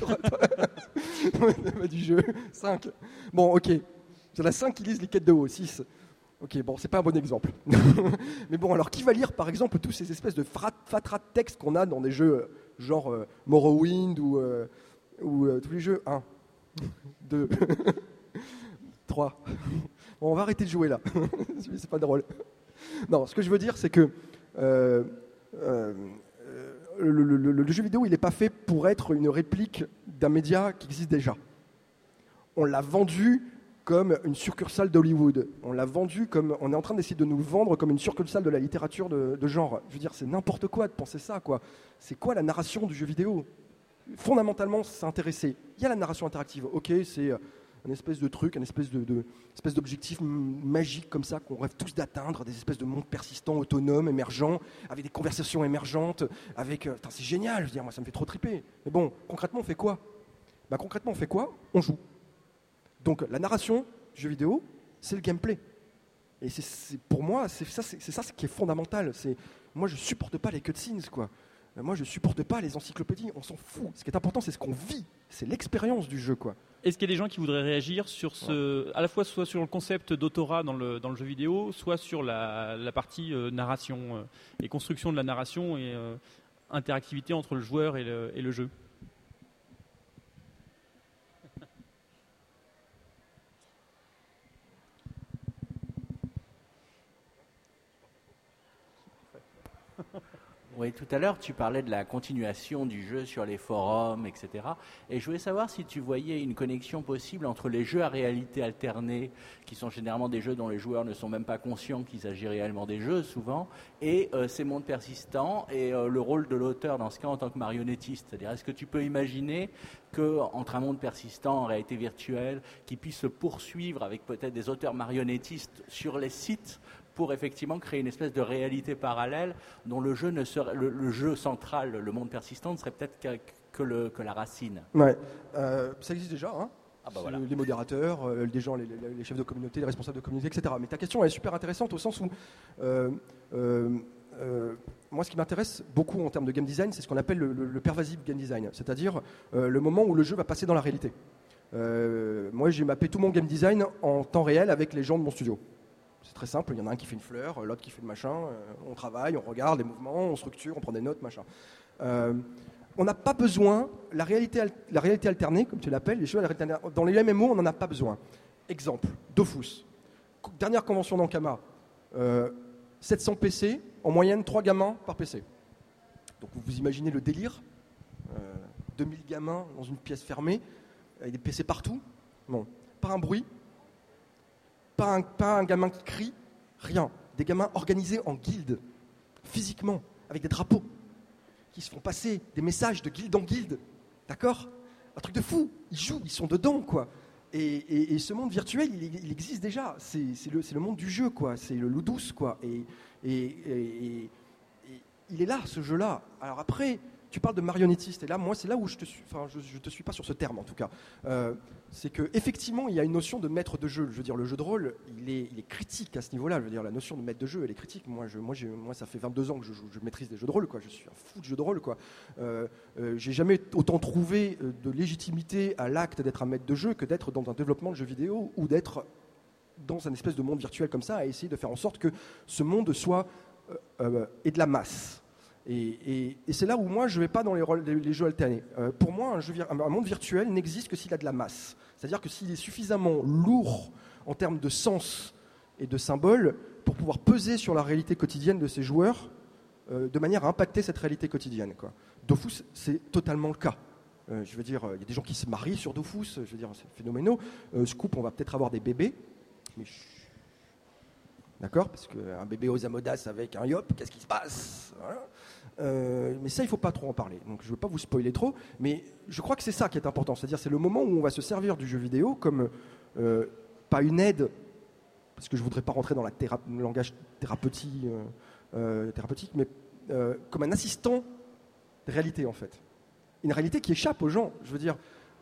du jeu. 5. Bon, ok. Il y en a 5 qui lisent les quêtes de WoW, 6. Ok, bon, c'est pas un bon exemple. Mais bon, alors qui va lire, par exemple, tous ces espèces de fatras de textes qu'on a dans des jeux genre Morrowind ou tous les jeux 1, 2, 3. Bon, on va arrêter de jouer là. C'est pas drôle. Non, ce que je veux dire, c'est que le jeu vidéo, il n'est pas fait pour être une réplique d'un média qui existe déjà. On l'a vendu comme une succursale d'Hollywood. On l'a vendu comme... On est en train d'essayer de nous le vendre comme une succursale de la littérature de genre. Je veux dire, c'est n'importe quoi de penser ça, quoi. C'est quoi la narration du jeu vidéo? Fondamentalement, c'est intéressé. Il y a la narration interactive. Ok, c'est un espèce de truc, un espèce d'objectif magique comme ça qu'on rêve tous d'atteindre, des espèces de mondes persistants, autonomes, émergents, avec des conversations émergentes, avec... c'est génial, je veux dire, moi ça me fait trop triper. Mais bon, concrètement, on fait quoi? Concrètement, on fait quoi? On joue. Donc la narration du jeu vidéo, c'est le gameplay. Et pour moi, c'est ça qui est fondamental. Moi, je supporte pas les cutscenes, quoi. Moi, je supporte pas les encyclopédies. On s'en fout. Ce qui est important, c'est ce qu'on vit. C'est l'expérience du jeu, quoi. Est-ce qu'il y a des gens qui voudraient réagir sur à la fois soit sur le concept d'autorat dans le jeu vidéo, soit sur la partie narration et construction de la narration et interactivité entre le joueur et le jeu? Oui, tout à l'heure, tu parlais de la continuation du jeu sur les forums, etc. Et je voulais savoir si tu voyais une connexion possible entre les jeux à réalité alternée, qui sont généralement des jeux dont les joueurs ne sont même pas conscients qu'il s'agit réellement des jeux, souvent, et ces mondes persistants, et le rôle de l'auteur, dans ce cas, en tant que marionnettiste. C'est-à-dire, est-ce que tu peux imaginer qu'entre un monde persistant en réalité virtuelle, qui puisse se poursuivre avec peut-être des auteurs marionnettistes sur les sites, pour effectivement créer une espèce de réalité parallèle dont le jeu central, le monde persistant, ne serait peut-être que la racine. Ouais, ça existe déjà, hein. Ah bah voilà. Les modérateurs, les gens, les chefs de communauté, les responsables de communauté, etc. Mais ta question elle est super intéressante au sens où moi ce qui m'intéresse beaucoup en termes de game design, c'est ce qu'on appelle le pervasive game design, c'est-à-dire le moment où le jeu va passer dans la réalité. Moi j'ai mappé tout mon game design en temps réel avec les gens de mon studio. C'est très simple, il y en a un qui fait une fleur, l'autre qui fait le machin, on travaille, on regarde les mouvements, on structure, on prend des notes, machin. On n'a pas besoin, la réalité alternée, comme tu l'appelles, les jeux dans les MMO, on n'en a pas besoin. Exemple, Dofus, dernière convention d'Ankama, 700 PC, en moyenne 3 gamins par PC. Donc vous imaginez le délire, 2000 gamins dans une pièce fermée, avec des PC partout, bon, pas un bruit, pas un gamin qui crie, rien. Des gamins organisés en guildes, physiquement, avec des drapeaux, qui se font passer des messages de guilde en guilde. D'accord ? Un truc de fou. Ils jouent, ils sont dedans, quoi. Et ce monde virtuel, il existe déjà. C'est le monde du jeu, quoi. C'est le Ludus, quoi. Et il est là, ce jeu-là. Alors après, tu parles de marionnettiste, et là, moi, c'est là où je te suis pas sur ce terme, en tout cas. C'est qu'effectivement, il y a une notion de maître de jeu. Je veux dire, le jeu de rôle, il est critique à ce niveau-là. Je veux dire, la notion de maître de jeu, elle est critique. Moi, ça fait 22 ans que je maîtrise des jeux de rôle, quoi. Je suis un fou de jeux de rôle, quoi. J'ai jamais autant trouvé de légitimité à l'acte d'être un maître de jeu que d'être dans un développement de jeux vidéo ou d'être dans un espèce de monde virtuel comme ça, à essayer de faire en sorte que ce monde soit ait de la masse. Et c'est là où moi je ne vais pas dans les jeux alternés. Pour moi, un monde virtuel n'existe que s'il a de la masse. C'est-à-dire que s'il est suffisamment lourd en termes de sens et de symboles pour pouvoir peser sur la réalité quotidienne de ces joueurs de manière à impacter cette réalité quotidienne, quoi. Dofus, c'est totalement le cas. Je veux dire, il y a des gens qui se marient sur Dofus, je veux dire, c'est phénoménal. Scoop, on va peut-être avoir des bébés, mais d'accord, parce qu'un bébé aux Amodas avec un yop, qu'est-ce qui se passe, voilà. Mais ça, il ne faut pas trop en parler. Donc, je ne veux pas vous spoiler trop, mais je crois que c'est ça qui est important. C'est-à-dire, c'est le moment où on va se servir du jeu vidéo comme pas une aide, parce que je ne voudrais pas rentrer dans le langage thérapeutique, mais comme un assistant de réalité, en fait. Une réalité qui échappe aux gens. Je veux dire,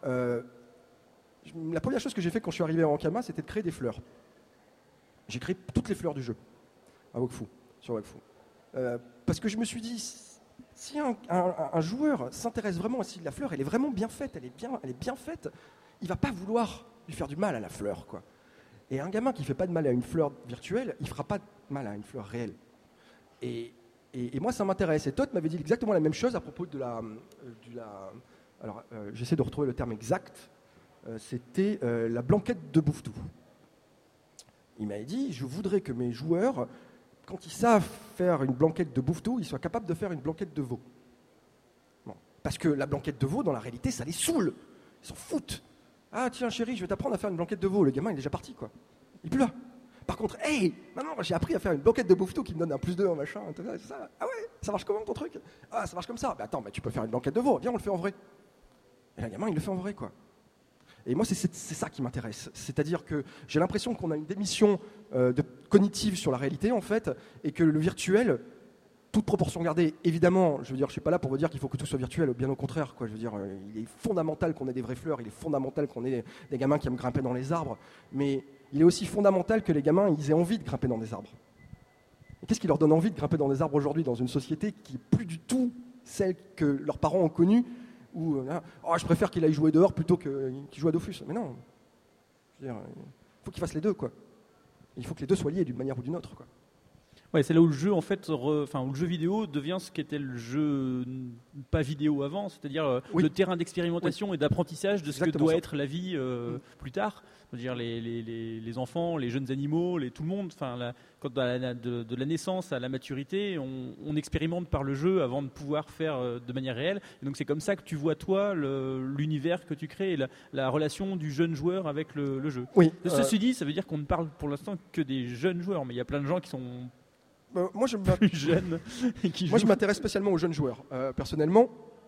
la première chose que j'ai fait quand je suis arrivé à Ankama, c'était de créer des fleurs. J'ai créé toutes les fleurs du jeu à Wakfu, sur Wakfu. Parce que je me suis dit, si un joueur s'intéresse vraiment, si la fleur elle est vraiment bien faite, elle est bien faite, il va pas vouloir lui faire du mal à la fleur, quoi. Et un gamin qui fait pas de mal à une fleur virtuelle, il fera pas de mal à une fleur réelle. Et moi ça m'intéresse. Et Todd m'avait dit exactement la même chose à propos de la alors j'essaie de retrouver le terme exact. C'était la blanquette de Bouftou. Il m'avait dit, je voudrais que mes joueurs, quand ils savent faire une blanquette de Bouftou, ils soient capables de faire une blanquette de veau. Bon. Parce que la blanquette de veau, dans la réalité, ça les saoule. Ils s'en foutent. Ah tiens chérie, je vais t'apprendre à faire une blanquette de veau. Le gamin il est déjà parti, quoi. Il est plus là. Par contre, hey, maintenant j'ai appris à faire une blanquette de Bouftou qui me donne un +2 en machin. Ça. Ah ouais, ça marche comment ton truc? Ah ça marche comme ça. Mais attends, tu peux faire une blanquette de veau. Viens, on le fait en vrai. Et le gamin il le fait en vrai, quoi. Et moi, c'est ça qui m'intéresse. C'est-à-dire que j'ai l'impression qu'on a une démission cognitive sur la réalité, en fait, et que le virtuel toute proportion gardée, évidemment, je veux dire, je suis pas là pour vous dire qu'il faut que tout soit virtuel, bien au contraire, quoi. Je veux dire, il est fondamental qu'on ait des vraies fleurs, il est fondamental qu'on ait des gamins qui aiment grimper dans les arbres, mais il est aussi fondamental que les gamins ils aient envie de grimper dans des arbres. Et qu'est-ce qui leur donne envie de grimper dans des arbres aujourd'hui dans une société qui est plus du tout celle que leurs parents ont connue, où je préfère qu'il aille jouer dehors plutôt qu'il joue à Dofus. Mais non, je veux dire, il faut qu'il fasse les deux, quoi. Il faut que les deux soient liés d'une manière ou d'une autre, quoi. Ouais, c'est là où le jeu, en fait, où le jeu vidéo devient ce qu'était le jeu pas vidéo avant, c'est-à-dire Oui. le terrain d'expérimentation et d'apprentissage de ce que Exactement doit ça. être la vie plus tard. Je veux dire, les enfants, les jeunes animaux, tout le monde, quand de la naissance à la maturité, on expérimente par le jeu avant de pouvoir faire de manière réelle. Et donc c'est comme ça que tu vois, toi, l'univers que tu crées et la relation du jeune joueur avec le jeu. Oui. Ceci dit, ça veut dire qu'on ne parle pour l'instant que des jeunes joueurs, mais il y a plein de gens qui sont Moi, plus jeunes et qui Moi, jouent. je m'intéresse spécialement aux jeunes joueurs. Personnellement,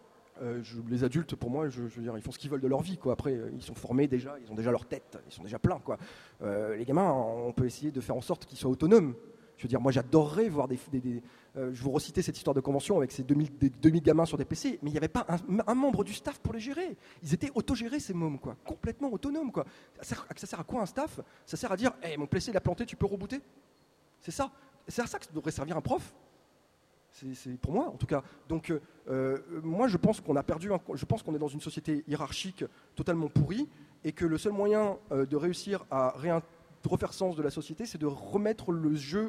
les adultes, pour moi, je veux dire, ils font ce qu'ils veulent de leur vie, quoi. Après, ils sont formés déjà, ils ont déjà leur tête, ils sont déjà pleins, quoi. Les gamins, on peut essayer de faire en sorte qu'ils soient autonomes. Je veux dire, moi, j'adorerais voir je vous recitais cette histoire de convention avec ces 2000 gamins sur des PC, mais il n'y avait pas un membre du staff pour les gérer. Ils étaient autogérés, ces mômes, quoi. Complètement autonomes, quoi. Ça sert à quoi un staff? Ça sert à dire, hey, mon PC, il a planté, tu peux rebooter? C'est ça. C'est à ça que devrait servir un prof. C'est pour moi, en tout cas. Donc, moi, je pense qu'on a perdu. Je pense qu'on est dans une société hiérarchique totalement pourrie, et que le seul moyen de réussir à refaire sens de la société, c'est de remettre le jeu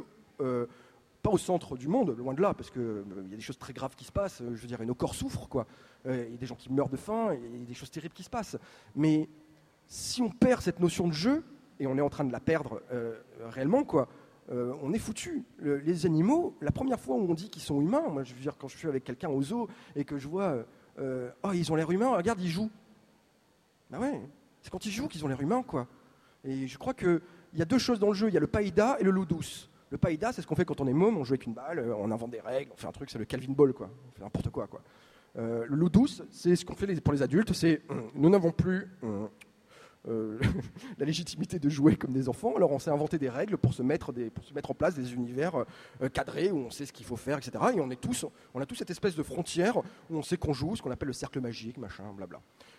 pas au centre du monde, loin de là, parce que il y a des choses très graves qui se passent. Je veux dire, et nos corps souffrent, quoi. Il y a des gens qui meurent de faim, il y a des choses terribles qui se passent. Mais si on perd cette notion de jeu, et on est en train de la perdre réellement, quoi. On est foutu. Les animaux, la première fois où on dit qu'ils sont humains, moi je veux dire, quand je suis avec quelqu'un au zoo et que je vois ils ont l'air humains, regarde, ils jouent. Ben ouais, c'est quand ils jouent qu'ils ont l'air humains, quoi. Et je crois qu'il y a deux choses dans le jeu, il y a le païda et le loup douce. Le païda, c'est ce qu'on fait quand on est môme, on joue avec une balle, on invente des règles, on fait un truc, c'est le Calvin Ball, quoi. On fait n'importe quoi, quoi. Le loup douce, c'est ce qu'on fait pour les adultes, c'est nous n'avons plus la légitimité de jouer comme des enfants. Alors on s'est inventé des règles pour se mettre en place des univers cadrés où on sait ce qu'il faut faire, etc. Et on a tous cette espèce de frontière où on sait qu'on joue, ce qu'on appelle le cercle magique, machin, blabla.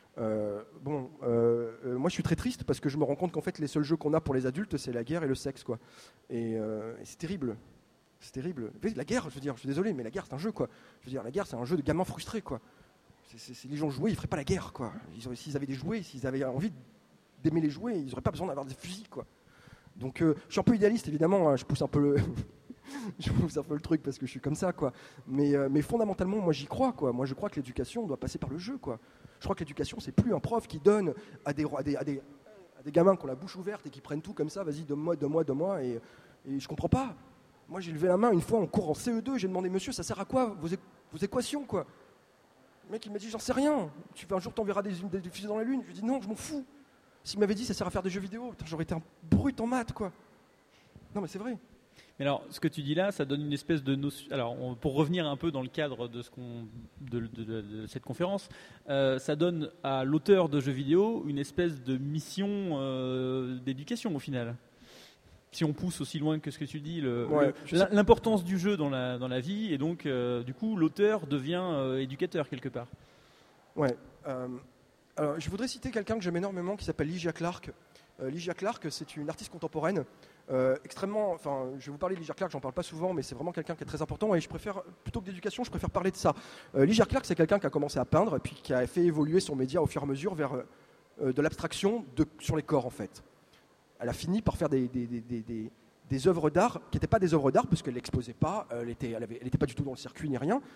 Moi je suis très triste parce que je me rends compte qu'en fait les seuls jeux qu'on a pour les adultes c'est la guerre et le sexe, quoi. Et c'est terrible. C'est terrible. La guerre, je veux dire, je suis désolé, mais la guerre c'est un jeu, quoi. Je veux dire, la guerre c'est un jeu de gamins frustrés, quoi. Si les gens jouaient, ils feraient pas la guerre, quoi. S'ils avaient des jouets, s'ils avaient envie d'aimer les jouets, ils n'auraient pas besoin d'avoir des fusils, quoi. Donc je suis un peu idéaliste, évidemment, hein, je pousse un peu le truc parce que je suis comme ça, quoi. Mais fondamentalement, moi j'y crois, quoi. Moi je crois que l'éducation doit passer par le jeu, quoi. Je crois que l'éducation, c'est plus un prof qui donne à des gamins qui ont la bouche ouverte et qui prennent tout comme ça, vas-y, donne-moi, et je comprends pas. Moi j'ai levé la main une fois en cours en CE2, j'ai demandé, monsieur, ça sert à quoi vos équations, quoi. Le mec il m'a dit, j'en sais rien, un jour t'enverras des fusées dans la lune. Je lui ai dit, non, je m'en fous. S'il m'avait dit ça sert à faire des jeux vidéo, j'aurais été un brut en maths, quoi. Non mais c'est vrai. Mais alors, ce que tu dis là, ça donne une espèce de notion. Alors, pour revenir un peu dans le cadre de de cette conférence, ça donne à l'auteur de jeux vidéo une espèce de mission d'éducation au final. Si on pousse aussi loin que ce que tu dis, l'importance du jeu dans la vie, et donc du coup l'auteur devient éducateur quelque part. Ouais. Alors, je voudrais citer quelqu'un que j'aime énormément qui s'appelle Lygia Clark. Lygia Clark, c'est une artiste contemporaine extrêmement. Enfin, je vais vous parler de Lygia Clark, j'en parle pas souvent, mais c'est vraiment quelqu'un qui est très important. Et je préfère, plutôt que d'éducation, je préfère parler de ça. Lygia Clark, c'est quelqu'un qui a commencé à peindre, et puis qui a fait évoluer son média au fur et à mesure vers de l'abstraction sur les corps, en fait. Elle a fini par faire des œuvres d'art qui n'étaient pas des œuvres d'art, parce qu'elle n'exposait pas, elle n'était pas du tout dans le circuit ni rien.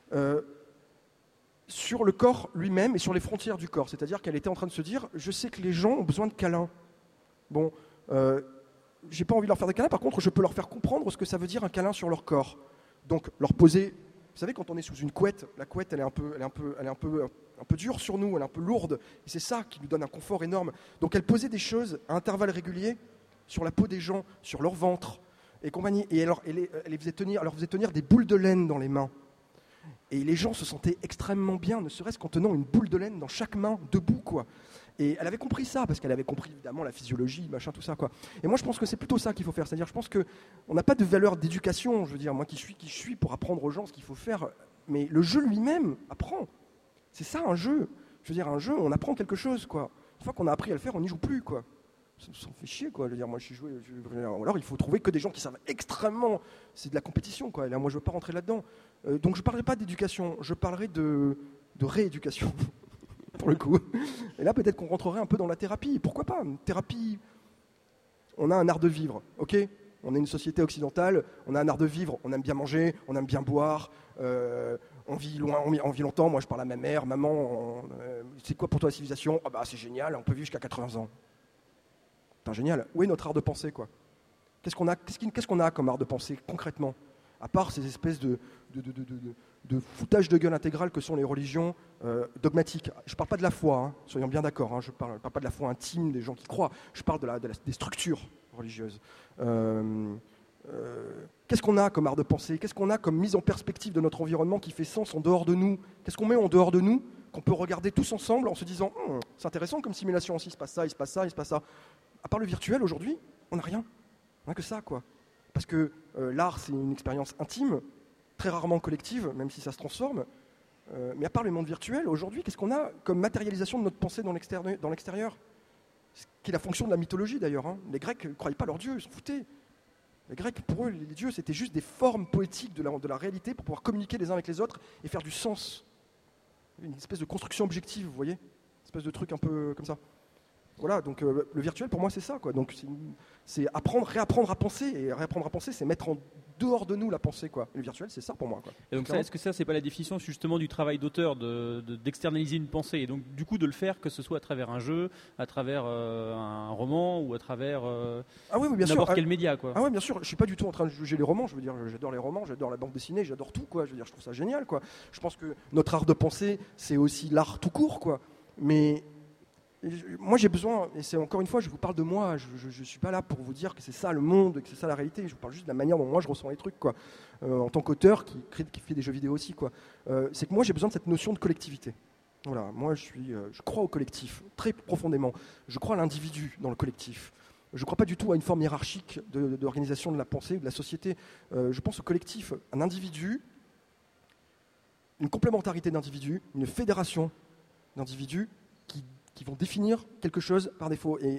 Sur le corps lui-même et sur les frontières du corps. C'est-à-dire qu'elle était en train de se dire, je sais que les gens ont besoin de câlins. Bon, j'ai pas envie de leur faire des câlins, par contre, je peux leur faire comprendre ce que ça veut dire un câlin sur leur corps. Donc, leur poser... Vous savez, quand on est sous une couette, la couette, elle est un peu dure sur nous, elle est un peu lourde, et c'est ça qui lui donne un confort énorme. Donc, elle posait des choses à intervalles réguliers sur la peau des gens, sur leur ventre, et compagnie. Et alors, elle leur faisait tenir des boules de laine dans les mains. Et les gens se sentaient extrêmement bien, ne serait-ce qu'en tenant une boule de laine dans chaque main, debout, quoi. Et elle avait compris ça, parce qu'elle avait compris évidemment la physiologie, machin, tout ça, quoi. Et moi, je pense que c'est plutôt ça qu'il faut faire. C'est-à-dire, je pense qu'on n'a pas de valeur d'éducation. Je veux dire, moi qui je suis pour apprendre aux gens ce qu'il faut faire, mais le jeu lui-même apprend. C'est ça un jeu. Je veux dire, un jeu, on apprend quelque chose, quoi. Une fois qu'on a appris à le faire, on n'y joue plus, quoi. Ça me fait chier, quoi. Je veux dire, moi, je suis joué. Alors, il faut trouver que des gens qui savent extrêmement. C'est de la compétition, quoi. Et là, moi, je veux pas rentrer là-dedans. Donc, je parlerai pas d'éducation. Je parlerai de rééducation, pour le coup. Et là, peut-être qu'on rentrerait un peu dans la thérapie. Pourquoi pas? Une thérapie. On a un art de vivre, ok? On est une société occidentale. On a un art de vivre. On aime bien manger. On aime bien boire. On vit loin, on vit longtemps. Moi, je parle à ma mère. Maman, c'est quoi pour toi la civilisation? Ah bah, c'est génial. On peut vivre jusqu'à 80 ans. Génial. Où est notre art de pensée, quoi? Qu'est-ce qu'on a comme art de pensée concrètement? À part ces espèces de foutage de gueule intégral que sont les religions dogmatiques. Je ne parle pas de la foi, hein, soyons bien d'accord. Hein, je ne parle pas de la foi intime des gens qui croient. Je parle des structures religieuses. Qu'est-ce qu'on a comme art de pensée? Qu'est-ce qu'on a comme mise en perspective de notre environnement qui fait sens en dehors de nous? Qu'est-ce qu'on met en dehors de nous qu'on peut regarder tous ensemble en se disant c'est intéressant comme simulation, il se passe ça, il se passe ça, il se passe ça. À part le virtuel, aujourd'hui, on n'a rien. On n'a que ça, quoi. Parce que l'art, c'est une expérience intime, très rarement collective, même si ça se transforme. Mais à part le monde virtuel, aujourd'hui, qu'est-ce qu'on a comme matérialisation de notre pensée dans l'extérieur? Ce qui est la fonction de la mythologie, d'ailleurs. Hein. Les Grecs ne croyaient pas leurs dieux, ils s'en foutaient. Les Grecs, pour eux, les dieux, c'était juste des formes poétiques de la réalité pour pouvoir communiquer les uns avec les autres et faire du sens. Une espèce de construction objective, vous voyez? Une espèce de truc un peu comme ça. Voilà, donc le virtuel pour moi c'est ça, quoi. Donc c'est réapprendre à penser, et réapprendre à penser c'est mettre en dehors de nous la pensée, quoi. Et le virtuel c'est ça pour moi, quoi. Et donc est-ce que ça c'est pas la définition justement du travail d'auteur, d'externaliser une pensée et donc du coup de le faire que ce soit à travers un jeu, à travers un roman ou à travers n'importe quel média, quoi. Ah oui, bien sûr, je suis pas du tout en train de juger les romans, je veux dire j'adore les romans, j'adore la bande dessinée, j'adore tout, quoi. Je veux dire je trouve ça génial, quoi. Je pense que notre art de penser c'est aussi l'art tout court, quoi. Mais moi j'ai besoin, et c'est encore une fois, je vous parle de moi, je ne suis pas là pour vous dire que c'est ça le monde, que c'est ça la réalité, je vous parle juste de la manière dont moi je ressens les trucs, quoi. En tant qu'auteur qui fait des jeux vidéo aussi, quoi. C'est que moi j'ai besoin de cette notion de collectivité. Voilà, moi je crois au collectif, très profondément. Je crois à l'individu dans le collectif. Je ne crois pas du tout à une forme hiérarchique d'organisation de la pensée ou de la société. Je pense au collectif, un individu, une complémentarité d'individus, une fédération d'individus qui vont définir quelque chose par défaut. Et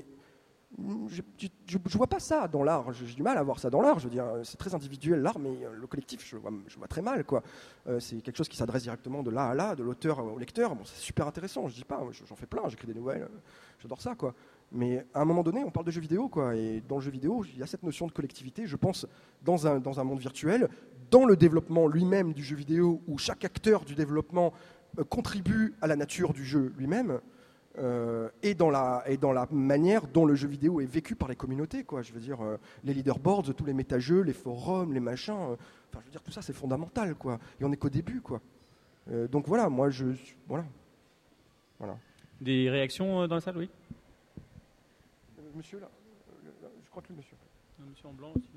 je ne vois pas ça dans l'art. J'ai du mal à voir ça dans l'art. Je veux dire, c'est très individuel l'art, mais le collectif, je vois très mal, quoi. C'est quelque chose qui s'adresse directement de là à là, de l'auteur au lecteur. Bon, c'est super intéressant. Je dis pas, j'en fais plein. J'écris des nouvelles. J'adore ça, quoi. Mais à un moment donné, on parle de jeux vidéo, quoi. Et dans le jeu vidéo, il y a cette notion de collectivité. Je pense dans un monde virtuel, dans le développement lui-même du jeu vidéo, où chaque acteur du développement contribue à la nature du jeu lui-même. Et dans la manière dont le jeu vidéo est vécu par les communautés, quoi. Je veux dire, les leaderboards, tous les méta-jeux, les forums, les machins. Enfin, je veux dire, tout ça, c'est fondamental, quoi. Et on n'est qu'au début, quoi. Donc voilà, moi, voilà. Des réactions dans la salle, oui. Monsieur là, je crois que le monsieur. Un monsieur en blanc aussi.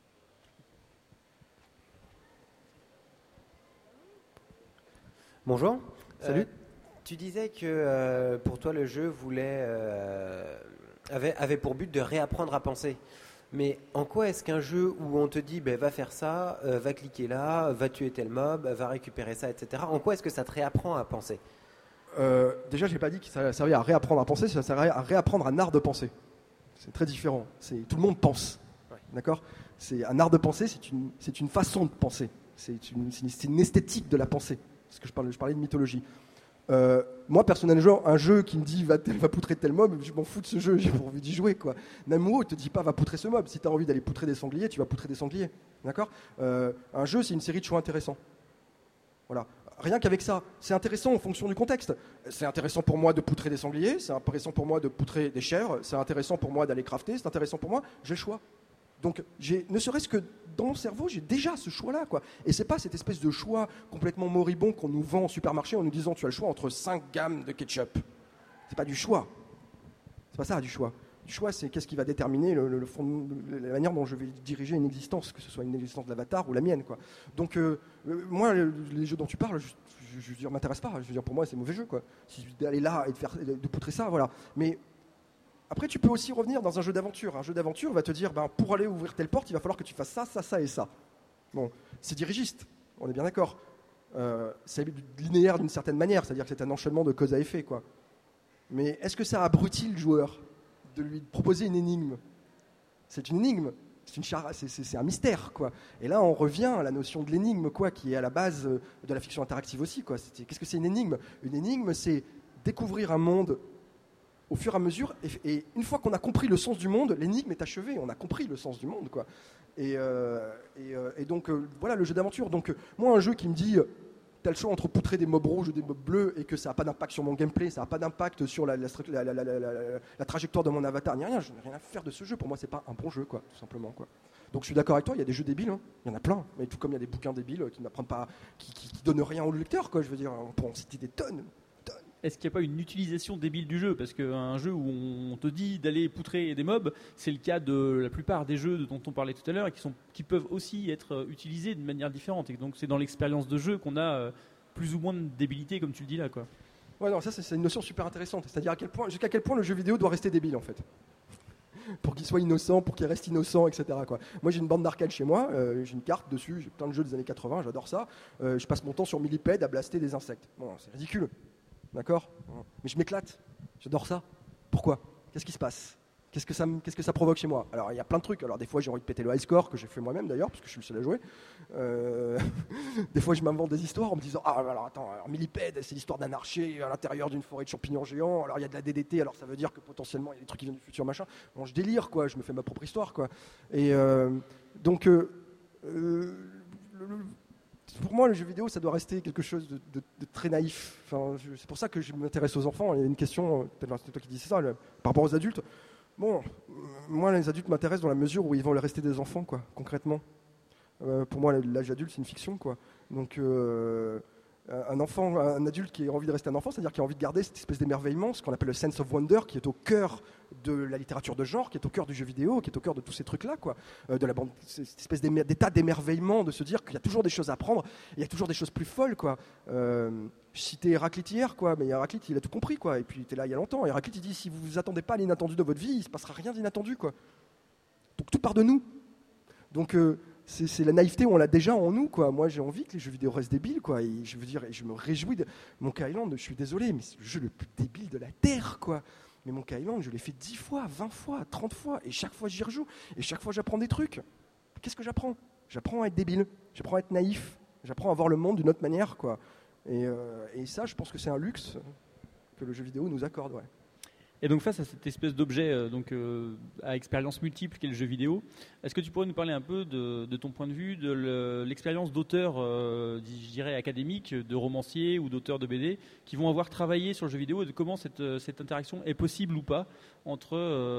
Bonjour. Salut. Tu disais que pour toi le jeu avait pour but de réapprendre à penser. Mais en quoi est-ce qu'un jeu où on te dit va faire ça, va cliquer là, va tuer tel mob, va récupérer ça, etc. En quoi est-ce que ça te réapprend à penser? Déjà, je n'ai pas dit que ça servait à réapprendre à penser, ça servait à réapprendre un art de penser. C'est très différent. Tout le monde pense. Ouais. D'accord? C'est un art de penser, c'est une façon de penser. C'est une esthétique de la pensée. Parce que je parlais de mythologie. Moi personnellement, un jeu qui me dit va poutrer tel mob, je m'en fous de ce jeu, j'ai pas envie d'y jouer, quoi. Namwo te dit pas va poutrer ce mob. Si tu as envie d'aller poutrer des sangliers, tu vas poutrer des sangliers. D'accord? Un jeu, c'est une série de choix intéressants. Voilà. Rien qu'avec ça, c'est intéressant en fonction du contexte. C'est intéressant pour moi de poutrer des sangliers, c'est intéressant pour moi de poutrer des chèvres, c'est intéressant pour moi d'aller crafter, c'est intéressant pour moi, j'ai le choix. Donc, ne serait-ce que dans mon cerveau, j'ai déjà ce choix-là, quoi. Et c'est pas cette espèce de choix complètement moribond qu'on nous vend au supermarché en nous disant tu as le choix entre 5 gammes de ketchup. C'est pas du choix. C'est pas ça, du choix. du choix, c'est qu'est-ce qui va déterminer le fond, la manière dont je vais diriger une existence, que ce soit une existence de l'avatar ou la mienne, quoi. Donc, moi, les jeux dont tu parles, je veux dire, m'intéressent pas. Je veux dire, pour moi, c'est mauvais jeu, quoi. Si d'aller là et de poutrer ça, voilà. Mais après, tu peux aussi revenir dans un jeu d'aventure. Un jeu d'aventure va te dire, pour aller ouvrir telle porte, il va falloir que tu fasses ça, ça, ça et ça. Bon, c'est dirigiste, on est bien d'accord. C'est linéaire d'une certaine manière, c'est-à-dire que c'est un enchaînement de cause à effet, quoi. Mais est-ce que ça abrutit le joueur de lui proposer une énigme? C'est une énigme, c'est un mystère, quoi. Et là, on revient à la notion de l'énigme, quoi, qui est à la base de la fiction interactive aussi, quoi. Qu'est-ce que c'est une énigme? Une énigme, c'est découvrir un monde au fur et à mesure, et une fois qu'on a compris le sens du monde, l'énigme est achevée, on a compris le sens du monde, quoi. Et donc, voilà le jeu d'aventure. Donc, moi, un jeu qui me dit, t'as le choix entre poutrer des mobs rouges ou des mobs bleus, et que ça n'a pas d'impact sur mon gameplay, ça n'a pas d'impact sur la trajectoire de mon avatar, ni rien, je n'ai rien à faire de ce jeu. Pour moi, c'est pas un bon jeu, quoi, tout simplement, quoi. Donc, je suis d'accord avec toi, il y a des jeux débiles, hein. Il y en a plein, mais tout comme il y a des bouquins débiles qui n'apprennent pas, qui donnent rien au lecteur, quoi, je veux dire, on peut en citer des tonnes. Est-ce qu'il n'y a pas une utilisation débile du jeu? Parce qu'un jeu où on te dit d'aller poutrer des mobs, c'est le cas de la plupart des jeux dont on parlait tout à l'heure et qui peuvent aussi être utilisés de manière différente. Et donc c'est dans l'expérience de jeu qu'on a plus ou moins de débilité, comme tu le dis là, quoi. Ouais, non, ça c'est une notion super intéressante. C'est-à-dire jusqu'à quel point le jeu vidéo doit rester débile, en fait. Pour qu'il soit innocent, pour qu'il reste innocent, etc., quoi. Moi, j'ai une bande d'arcade chez moi, j'ai une carte dessus, j'ai plein de jeux des années 80, j'adore ça. Je passe mon temps sur Millipede à blaster des insectes. Bon, c'est ridicule. D'accord? Mais je m'éclate, j'adore ça. Pourquoi? Qu'est-ce qui se passe? Qu'est-ce que ça provoque chez moi? Alors, il y a plein de trucs. Alors, des fois, j'ai envie de péter le high score, que j'ai fait moi-même d'ailleurs, parce que je suis le seul à jouer. Des fois, je m'invente des histoires en me disant, alors attends, Millipede, c'est l'histoire d'un archer à l'intérieur d'une forêt de champignons géants. Alors, il y a de la DDT, alors ça veut dire que potentiellement, il y a des trucs qui viennent du futur, machin. Bon, je délire, quoi, je me fais ma propre histoire, quoi. Et donc, pour moi, le jeu vidéo, ça doit rester quelque chose de très naïf. Enfin, c'est pour ça que je m'intéresse aux enfants. Il y a une question, peut-être c'est toi qui disais ça, par rapport aux adultes. Bon, moi, les adultes m'intéressent dans la mesure où ils vont rester des enfants, quoi, concrètement. Pour moi, l'âge adulte, c'est une fiction, quoi. Donc, un adulte qui a envie de rester un enfant, c'est-à-dire qui a envie de garder cette espèce d'émerveillement, ce qu'on appelle le sense of wonder, qui est au cœur de la littérature de genre, qui est au cœur du jeu vidéo, qui est au cœur de tous ces trucs-là, quoi. De la bande, cette espèce d'état d'émerveillement, de se dire qu'il y a toujours des choses à apprendre, il y a toujours des choses plus folles, quoi. Je citais Héraclite hier, quoi, mais Héraclite, il a tout compris, quoi. Et puis, il était là il y a longtemps. Héraclite, il dit, si vous vous attendez pas à l'inattendu de votre vie, il se passera rien d'inattendu, quoi. Donc, tout part de nous. Donc, c'est la naïveté où on l'a déjà en nous, quoi. Moi, j'ai envie que les jeux vidéo restent débiles, quoi. Et je veux dire, et je me réjouis de Monkey Island. Je suis désolé, mais c'est le jeu le plus débile de la terre, quoi. Mais Monkey Island, je l'ai fait 10 fois, 20 fois, 30 fois, et chaque fois j'y rejoue, et chaque fois j'apprends des trucs. Qu'est-ce que j'apprends? J'apprends à être débile, j'apprends à être naïf, j'apprends à voir le monde d'une autre manière, quoi. Et ça, je pense que c'est un luxe que le jeu vidéo nous accorde, ouais. Et donc face à cette espèce d'objet à expérience multiple qu'est le jeu vidéo, est-ce que tu pourrais nous parler un peu de ton point de vue, de l'expérience d'auteur, je dirais académique, de romancier ou d'auteur de BD, qui vont avoir travaillé sur le jeu vidéo et de comment cette interaction est possible ou pas entre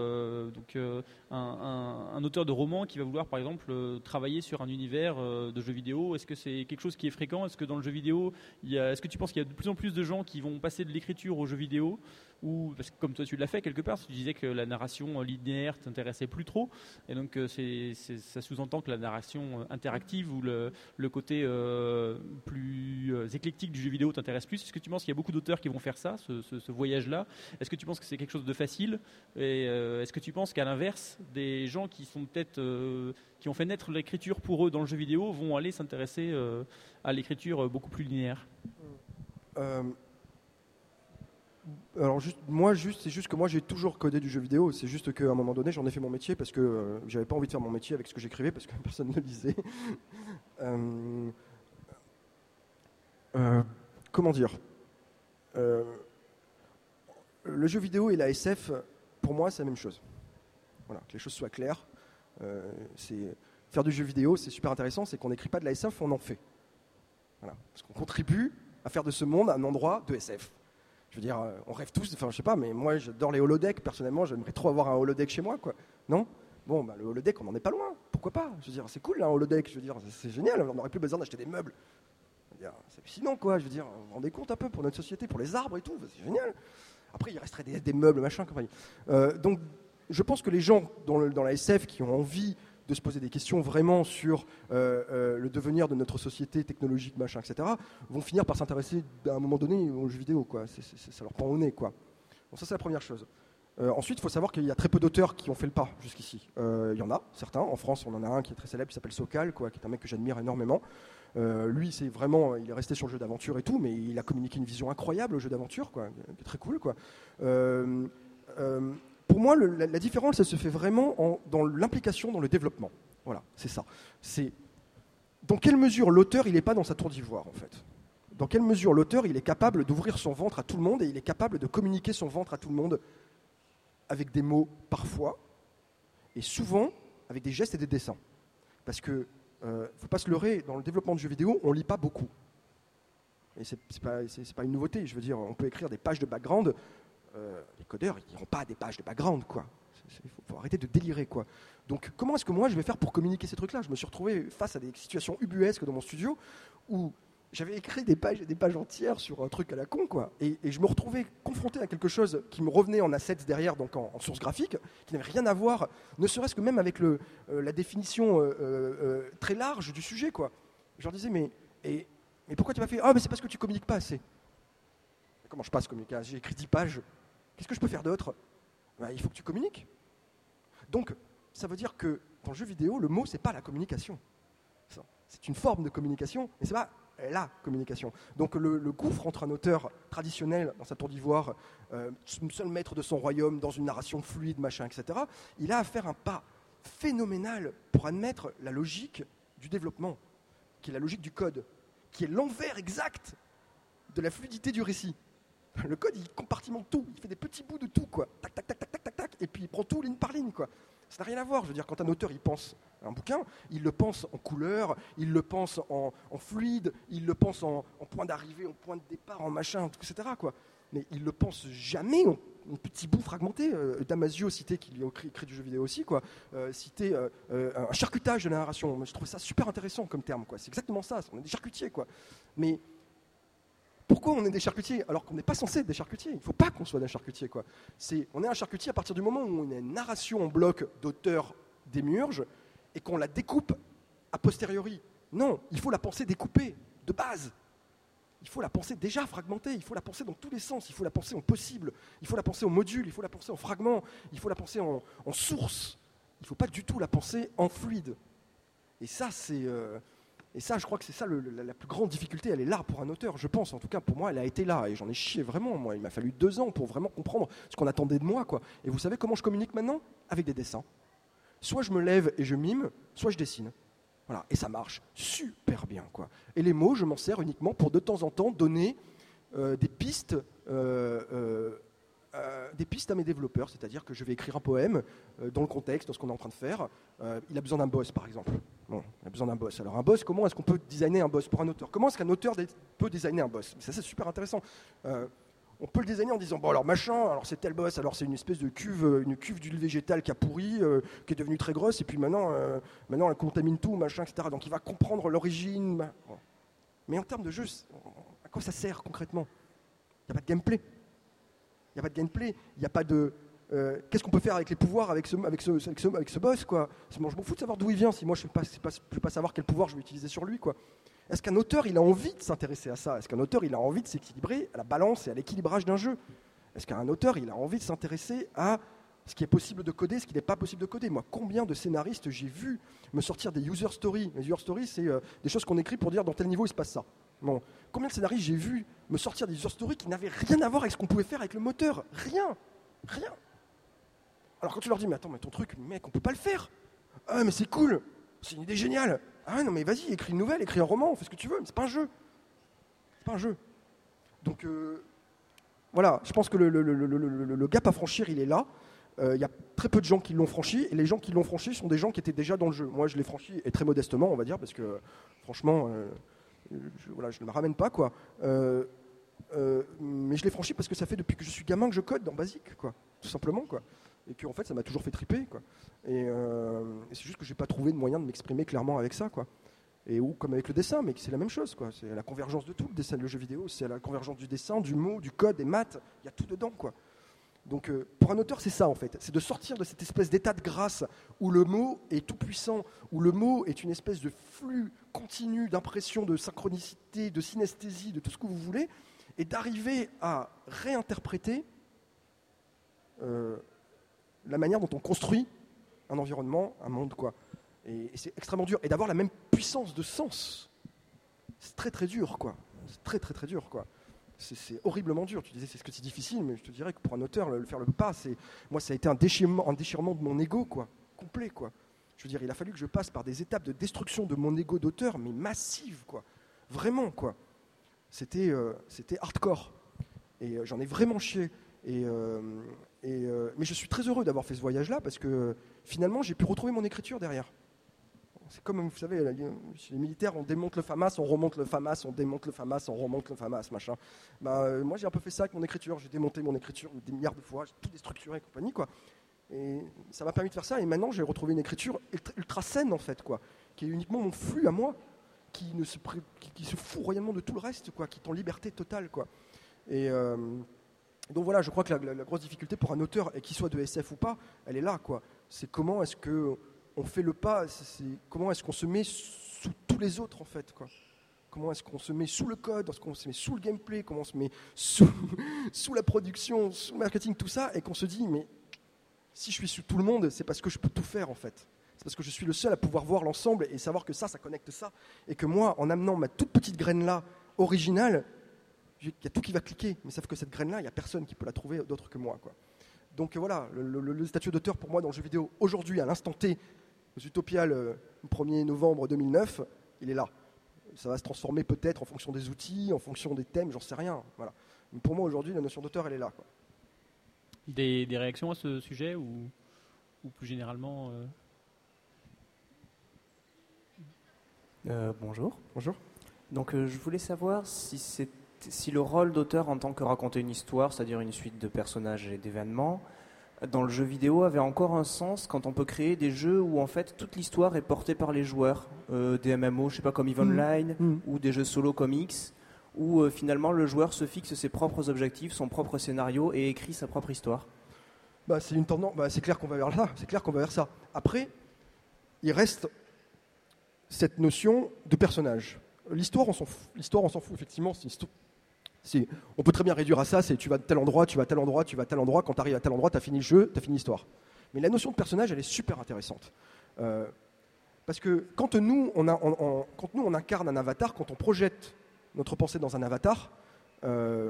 un auteur de roman qui va vouloir par exemple travailler sur un univers de jeux vidéo? Est-ce que c'est quelque chose qui est fréquent? Est-ce que dans le jeu vidéo, est-ce que tu penses qu'il y a de plus en plus de gens qui vont passer de l'écriture au jeu vidéo? Ou parce que comme toi tu l'as fait quelque part, tu disais que la narration linéaire t'intéressait plus trop, et donc ça sous-entend que la narration interactive ou le côté plus éclectique du jeu vidéo t'intéresse plus. Est-ce que tu penses qu'il y a beaucoup d'auteurs qui vont faire ça, ce voyage-là? Est-ce que tu penses que c'est quelque chose de facile? Et est-ce que tu penses qu'à l'inverse, des gens qui sont peut-être qui ont fait naître l'écriture pour eux dans le jeu vidéo vont aller s'intéresser à l'écriture beaucoup plus linéaire? Alors c'est juste que moi j'ai toujours codé du jeu vidéo. C'est juste qu'à un moment donné j'en ai fait mon métier parce que j'avais pas envie de faire mon métier avec ce que j'écrivais parce que personne ne lisait. Comment dire, le jeu vidéo et la SF, pour moi c'est la même chose. Voilà, que les choses soient claires. Faire du jeu vidéo, c'est super intéressant, c'est qu'on n'écrit pas de la SF, on en fait. Voilà, parce qu'on contribue à faire de ce monde un endroit de SF. Je veux dire, on rêve tous, enfin je sais pas, mais moi j'adore les holodecks, personnellement j'aimerais trop avoir un holodeck chez moi, quoi. Non? Bon, bah, le holodeck on n'en est pas loin, pourquoi pas? Je veux dire, c'est cool là, un holodeck, je veux dire, c'est génial, on n'aurait plus besoin d'acheter des meubles. C'est hallucinant, quoi, je veux dire, vous vous rendez compte un peu pour notre société, pour les arbres et tout, c'est génial. Après il resterait des meubles, machin, compagnie. Donc je pense que les gens dans la SF qui ont envie de se poser des questions vraiment sur le devenir de notre société technologique, machin, etc., vont finir par s'intéresser à un moment donné aux jeux vidéo, quoi. Ça leur prend au nez, quoi. Bon, ça c'est la première chose. Ensuite, il faut savoir qu'il y a très peu d'auteurs qui ont fait le pas jusqu'ici. Il y en a, certains. En France, on en a un qui est très célèbre, qui s'appelle Sokal, quoi, qui est un mec que j'admire énormément. Lui, c'est vraiment, il est resté sur le jeu d'aventure et tout, mais il a communiqué une vision incroyable au jeu d'aventure, quoi, très cool, quoi. Pour moi, la différence, elle se fait vraiment dans l'implication dans le développement. Voilà, c'est ça. C'est dans quelle mesure l'auteur, il n'est pas dans sa tour d'ivoire, en fait. Dans quelle mesure l'auteur, il est capable d'ouvrir son ventre à tout le monde et il est capable de communiquer son ventre à tout le monde avec des mots parfois, et souvent avec des gestes et des dessins. Parce que, faut pas se leurrer, dans le développement de jeux vidéo, on lit pas beaucoup. Et c'est pas une nouveauté. Je veux dire, on peut écrire des pages de background. Les codeurs, ils n'iront pas à des pages de background, quoi. Il faut arrêter de délirer, quoi. Donc, comment est-ce que moi je vais faire pour communiquer ces trucs-là ? Je me suis retrouvé face à des situations ubuesques dans mon studio où j'avais écrit des pages entières sur un truc à la con, quoi. Et je me retrouvais confronté à quelque chose qui me revenait en assets derrière, donc en source graphique, qui n'avait rien à voir, ne serait-ce que même avec la définition très large du sujet, quoi. Je leur disais, mais pourquoi tu m'as fait ? Ah, mais c'est parce que tu communiques pas assez. Comment je passe communiquer ? J'ai écrit 10 pages. Qu'est-ce que je peux faire d'autre ? Il faut que tu communiques. Donc, ça veut dire que dans le jeu vidéo, le mot, c'est pas la communication. C'est une forme de communication, mais c'est pas la communication. Donc le gouffre entre un auteur traditionnel dans sa tour d'ivoire, seul maître de son royaume, dans une narration fluide, machin, etc., il a à faire un pas phénoménal pour admettre la logique du développement, qui est la logique du code, qui est l'envers exact de la fluidité du récit. Le code, il compartimente tout, il fait des petits bouts de tout, quoi. Tac, tac, tac, tac, tac, tac, tac, et puis il prend tout ligne par ligne, quoi. Ça n'a rien à voir. Je veux dire, quand un auteur il pense à un bouquin, il le pense en couleur, il le pense en fluide, il le pense en point d'arrivée, en point de départ, en machin, etc., quoi. Mais il le pense jamais en petits bouts fragmentés. Damasio citait, qui a écrit du jeu vidéo aussi, quoi, citait un charcutage de la narration. Je trouve ça super intéressant comme terme, quoi. C'est exactement ça. On est des charcutiers, quoi. Mais pourquoi on est des charcutiers alors qu'on n'est pas censé être des charcutiers ? Il ne faut pas qu'on soit des charcutiers, quoi. On est un charcutier à partir du moment où on a une narration en bloc d'auteur démiurge et qu'on la découpe a posteriori. Non, il faut la penser découpée, de base. Il faut la penser déjà fragmentée, il faut la penser dans tous les sens, il faut la penser en possible, il faut la penser en module, il faut la penser en fragment, il faut la penser en source. Il ne faut pas du tout la penser en fluide. Et ça, Et ça, je crois que c'est ça la plus grande difficulté, elle est là pour un auteur, je pense. En tout cas, pour moi, elle a été là. Et j'en ai chié vraiment, moi. Il m'a fallu 2 ans pour vraiment comprendre ce qu'on attendait de moi, quoi. Et vous savez comment je communique maintenant ? Avec des dessins. Soit je me lève et je mime, soit je dessine. Voilà. Et ça marche super bien, quoi. Et les mots, je m'en sers uniquement pour de temps en temps donner des pistes à mes développeurs, c'est-à-dire que je vais écrire un poème dans le contexte, dans ce qu'on est en train de faire. Il a besoin d'un boss, par exemple. Bon, il a besoin d'un boss. Alors un boss, comment est-ce qu'on peut designer un boss pour un auteur ? Comment est-ce qu'un auteur peut designer un boss ? Ça, c'est super intéressant. On peut le designer en disant, bon alors machin, alors c'est tel boss, alors c'est une espèce de cuve d'huile végétale qui a pourri, qui est devenue très grosse, et puis maintenant elle contamine tout, machin, etc. Donc il va comprendre l'origine. Bon. Mais en termes de jeu, à quoi ça sert concrètement ? Il n'y a pas de gameplay. Il n'y a pas de gameplay, il n'y a pas de... qu'est-ce qu'on peut faire avec les pouvoirs, avec ce boss, quoi ? Moi, je m'en fous de savoir d'où il vient, si moi je ne vais pas savoir quel pouvoir je vais utiliser sur lui, quoi. Est-ce qu'un auteur, il a envie de s'intéresser à ça ? Est-ce qu'un auteur, il a envie de s'équilibrer à la balance et à l'équilibrage d'un jeu ? Est-ce qu'un auteur, il a envie de s'intéresser à ce qui est possible de coder, ce qui n'est pas possible de coder ? Moi, combien de scénaristes j'ai vu me sortir des user stories ? Les user stories, c'est des choses qu'on écrit pour dire dans tel niveau il se passe ça. Bon. Combien de scénaristes j'ai vu me sortir des user stories qui n'avaient rien à voir avec ce qu'on pouvait faire avec le moteur ? Rien. Alors quand tu leur dis, mais attends, mais ton truc, mec, on peut pas le faire. Ah, mais c'est cool, c'est une idée géniale. Ah non, mais vas-y, écris une nouvelle, écris un roman, fais ce que tu veux, mais c'est pas un jeu. C'est pas un jeu. Donc, voilà, je pense que le gap à franchir, il est là. Il y a très peu de gens qui l'ont franchi, et les gens qui l'ont franchi sont des gens qui étaient déjà dans le jeu. Moi, je l'ai franchi, et très modestement, on va dire, parce que, franchement, je ne me ramène pas, quoi. Mais je l'ai franchi parce que ça fait depuis que je suis gamin que je code dans Basic, quoi, tout simplement, quoi. Et que en fait ça m'a toujours fait triper, quoi. Et c'est juste que j'ai pas trouvé de moyen de m'exprimer clairement avec ça, quoi. Et ou comme avec le dessin, mais c'est la même chose, quoi. C'est la convergence de tout, le dessin, le jeu vidéo, c'est la convergence du dessin, du mot, du code, des maths, il y a tout dedans, quoi. Donc pour un auteur, c'est ça en fait, c'est de sortir de cette espèce d'état de grâce où le mot est tout puissant, où le mot est une espèce de flux continu d'impression, de synchronicité, de synesthésie, de tout ce que vous voulez, et d'arriver à réinterpréter la manière dont on construit un environnement, un monde, quoi. Et c'est extrêmement dur. Et d'avoir la même puissance de sens, c'est très très dur, quoi. C'est très très très dur, quoi. C'est horriblement dur. Tu disais c'est difficile, mais je te dirais que pour un auteur, faire le pas, moi ça a été un déchirement de mon ego, quoi, complet, quoi. Je veux dire, il a fallu que je passe par des étapes de destruction de mon ego d'auteur, mais massives, quoi. Vraiment, quoi. C'était hardcore. Et j'en ai vraiment chié. Mais je suis très heureux d'avoir fait ce voyage-là parce que finalement, j'ai pu retrouver mon écriture derrière. C'est comme, vous savez, chez les militaires, on démonte le FAMAS, on remonte le FAMAS, on démonte le FAMAS, on remonte le FAMAS, machin. Moi, j'ai un peu fait ça avec mon écriture. J'ai démonté mon écriture des milliards de fois, j'ai tout déstructuré et compagnie, quoi. Et ça m'a permis de faire ça. Et maintenant, j'ai retrouvé une écriture ultra saine, en fait, quoi, qui est uniquement mon flux à moi, qui se fout royalement de tout le reste, quoi, qui est en liberté totale, quoi. Et donc voilà, je crois que la grosse difficulté pour un auteur, et qu'il soit de SF ou pas, elle est là, quoi. C'est comment est-ce qu'on fait le pas, comment est-ce qu'on se met sous tous les autres, en fait, quoi. Comment est-ce qu'on se met sous le code, est-ce qu'on se met sous le gameplay, comment on se met sous la production, sous le marketing, tout ça, et qu'on se dit, mais si je suis sous tout le monde, c'est parce que je peux tout faire, en fait. C'est parce que je suis le seul à pouvoir voir l'ensemble et savoir que ça connecte ça. Et que moi, en amenant ma toute petite graine-là, originale, il y a tout qui va cliquer, mais sauf que cette graine-là, il n'y a personne qui peut la trouver d'autre que moi, quoi. Donc voilà, le statut d'auteur pour moi dans le jeu vidéo, aujourd'hui, à l'instant T, aux Utopia le 1er novembre 2009, il est là. Ça va se transformer peut-être en fonction des outils, en fonction des thèmes, j'en sais rien. Voilà. Mais pour moi, aujourd'hui, la notion d'auteur, elle est là, quoi. Des réactions à ce sujet ou plus généralement Bonjour. Bonjour. Donc je voulais savoir si le rôle d'auteur en tant que raconter une histoire, c'est-à-dire une suite de personnages et d'événements, dans le jeu vidéo avait encore un sens quand on peut créer des jeux où en fait toute l'histoire est portée par les joueurs, des MMO, je sais pas, comme EVE Online, ou des jeux solo comme X, où finalement le joueur se fixe ses propres objectifs, son propre scénario et écrit sa propre histoire. C'est une tendance, c'est clair qu'on va vers ça. C'est clair qu'on va vers ça. Après, il reste cette notion de personnage. L'histoire, on s'en fout, effectivement. On peut très bien réduire à ça, c'est tu vas de tel endroit, tu vas à tel endroit, tu vas à tel endroit, quand tu arrives à tel endroit, tu as fini le jeu, tu as fini l'histoire. Mais la notion de personnage, elle est super intéressante. Parce que quand nous, on incarne un avatar, quand on projette notre pensée dans un avatar, il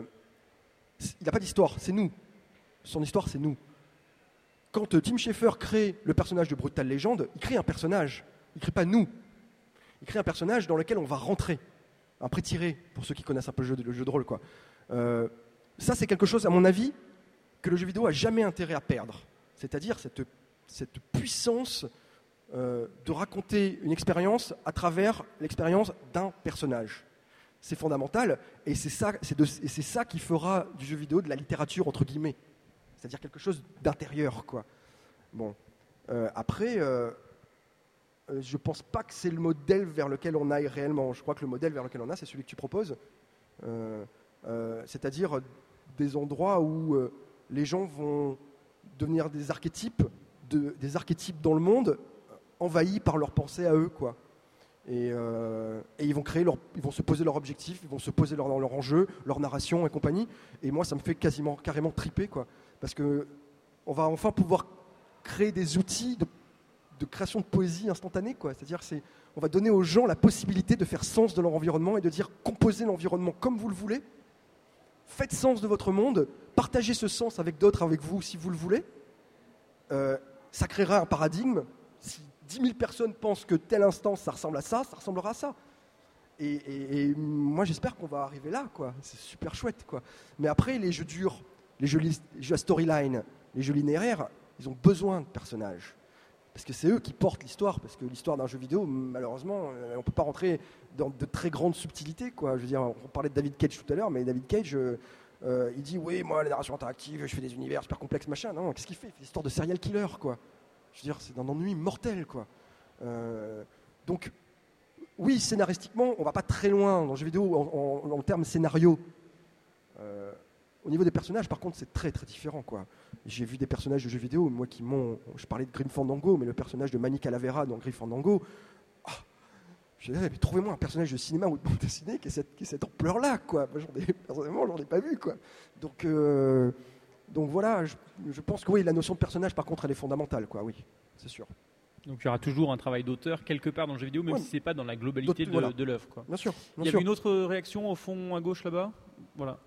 n'a pas d'histoire, c'est nous. Son histoire, c'est nous. Quand Tim Schafer crée le personnage de Brutal Legend, il crée un personnage, il ne crée pas nous. Il crée un personnage dans lequel on va rentrer, un pré-tiré, pour ceux qui connaissent un peu le jeu de rôle, quoi. Ça, c'est quelque chose, à mon avis, que le jeu vidéo a jamais intérêt à perdre. C'est-à-dire cette puissance de raconter une expérience à travers l'expérience d'un personnage. C'est fondamental, et c'est ça qui fera du jeu vidéo de la littérature, entre guillemets. C'est-à-dire quelque chose d'intérieur, quoi. Bon. Après, je pense pas que c'est le modèle vers lequel on aille réellement. Je crois que le modèle vers lequel on a, c'est celui que tu proposes. C'est-à-dire des endroits où les gens vont devenir des archétypes dans le monde, envahis par leurs pensées à eux, quoi. Et ils vont se poser leur objectif, ils vont se poser leur enjeu, leur narration et compagnie. Et moi, ça me fait carrément triper, quoi. Parce que on va enfin pouvoir créer des outils de création de poésie instantanée, quoi. C'est-à-dire, on va donner aux gens la possibilité de faire sens de leur environnement et de dire composez l'environnement comme vous le voulez, faites sens de votre monde, partagez ce sens avec d'autres, avec vous, si vous le voulez. Ça créera un paradigme. Si 10 000 personnes pensent que telle instance, ça ressemble à ça, ça ressemblera à ça. Et moi, j'espère qu'on va arriver là, quoi. C'est super chouette, quoi. Mais après, les jeux durs, les jeux à storyline, les jeux linéaires, ils ont besoin de personnages. Parce que c'est eux qui portent l'histoire. Parce que l'histoire d'un jeu vidéo, malheureusement, on ne peut pas rentrer dans de très grandes subtilités, quoi. Je veux dire, on parlait de David Cage tout à l'heure, mais David Cage, il dit, oui, moi, la narration interactive, je fais des univers super complexes, machin. Non, qu'est-ce qu'il fait ? Il fait des histoires de serial killer, quoi. Je veux dire, c'est d'un ennui mortel, quoi. Donc, oui, scénaristiquement, on ne va pas très loin dans le jeu vidéo en termes scénario. Au niveau des personnages, par contre, c'est très très différent, quoi. J'ai vu des personnages de jeux vidéo, moi qui m'ont... Je parlais de Grim Fandango, mais le personnage de Manny Calavera dans Grim Fandango, je disais, mais trouvez-moi un personnage de cinéma ou de bande dessinée qui est cette ampleur-là, quoi. Moi, personnellement, j'en ai pas vu, quoi. Donc voilà, je pense que oui, la notion de personnage, par contre, elle est fondamentale, quoi, oui, c'est sûr. Donc il y aura toujours un travail d'auteur quelque part dans le jeu vidéo, même si c'est pas dans la globalité de l'œuvre, quoi. Bien sûr. Il y avait une autre réaction au fond à gauche là-bas. Voilà.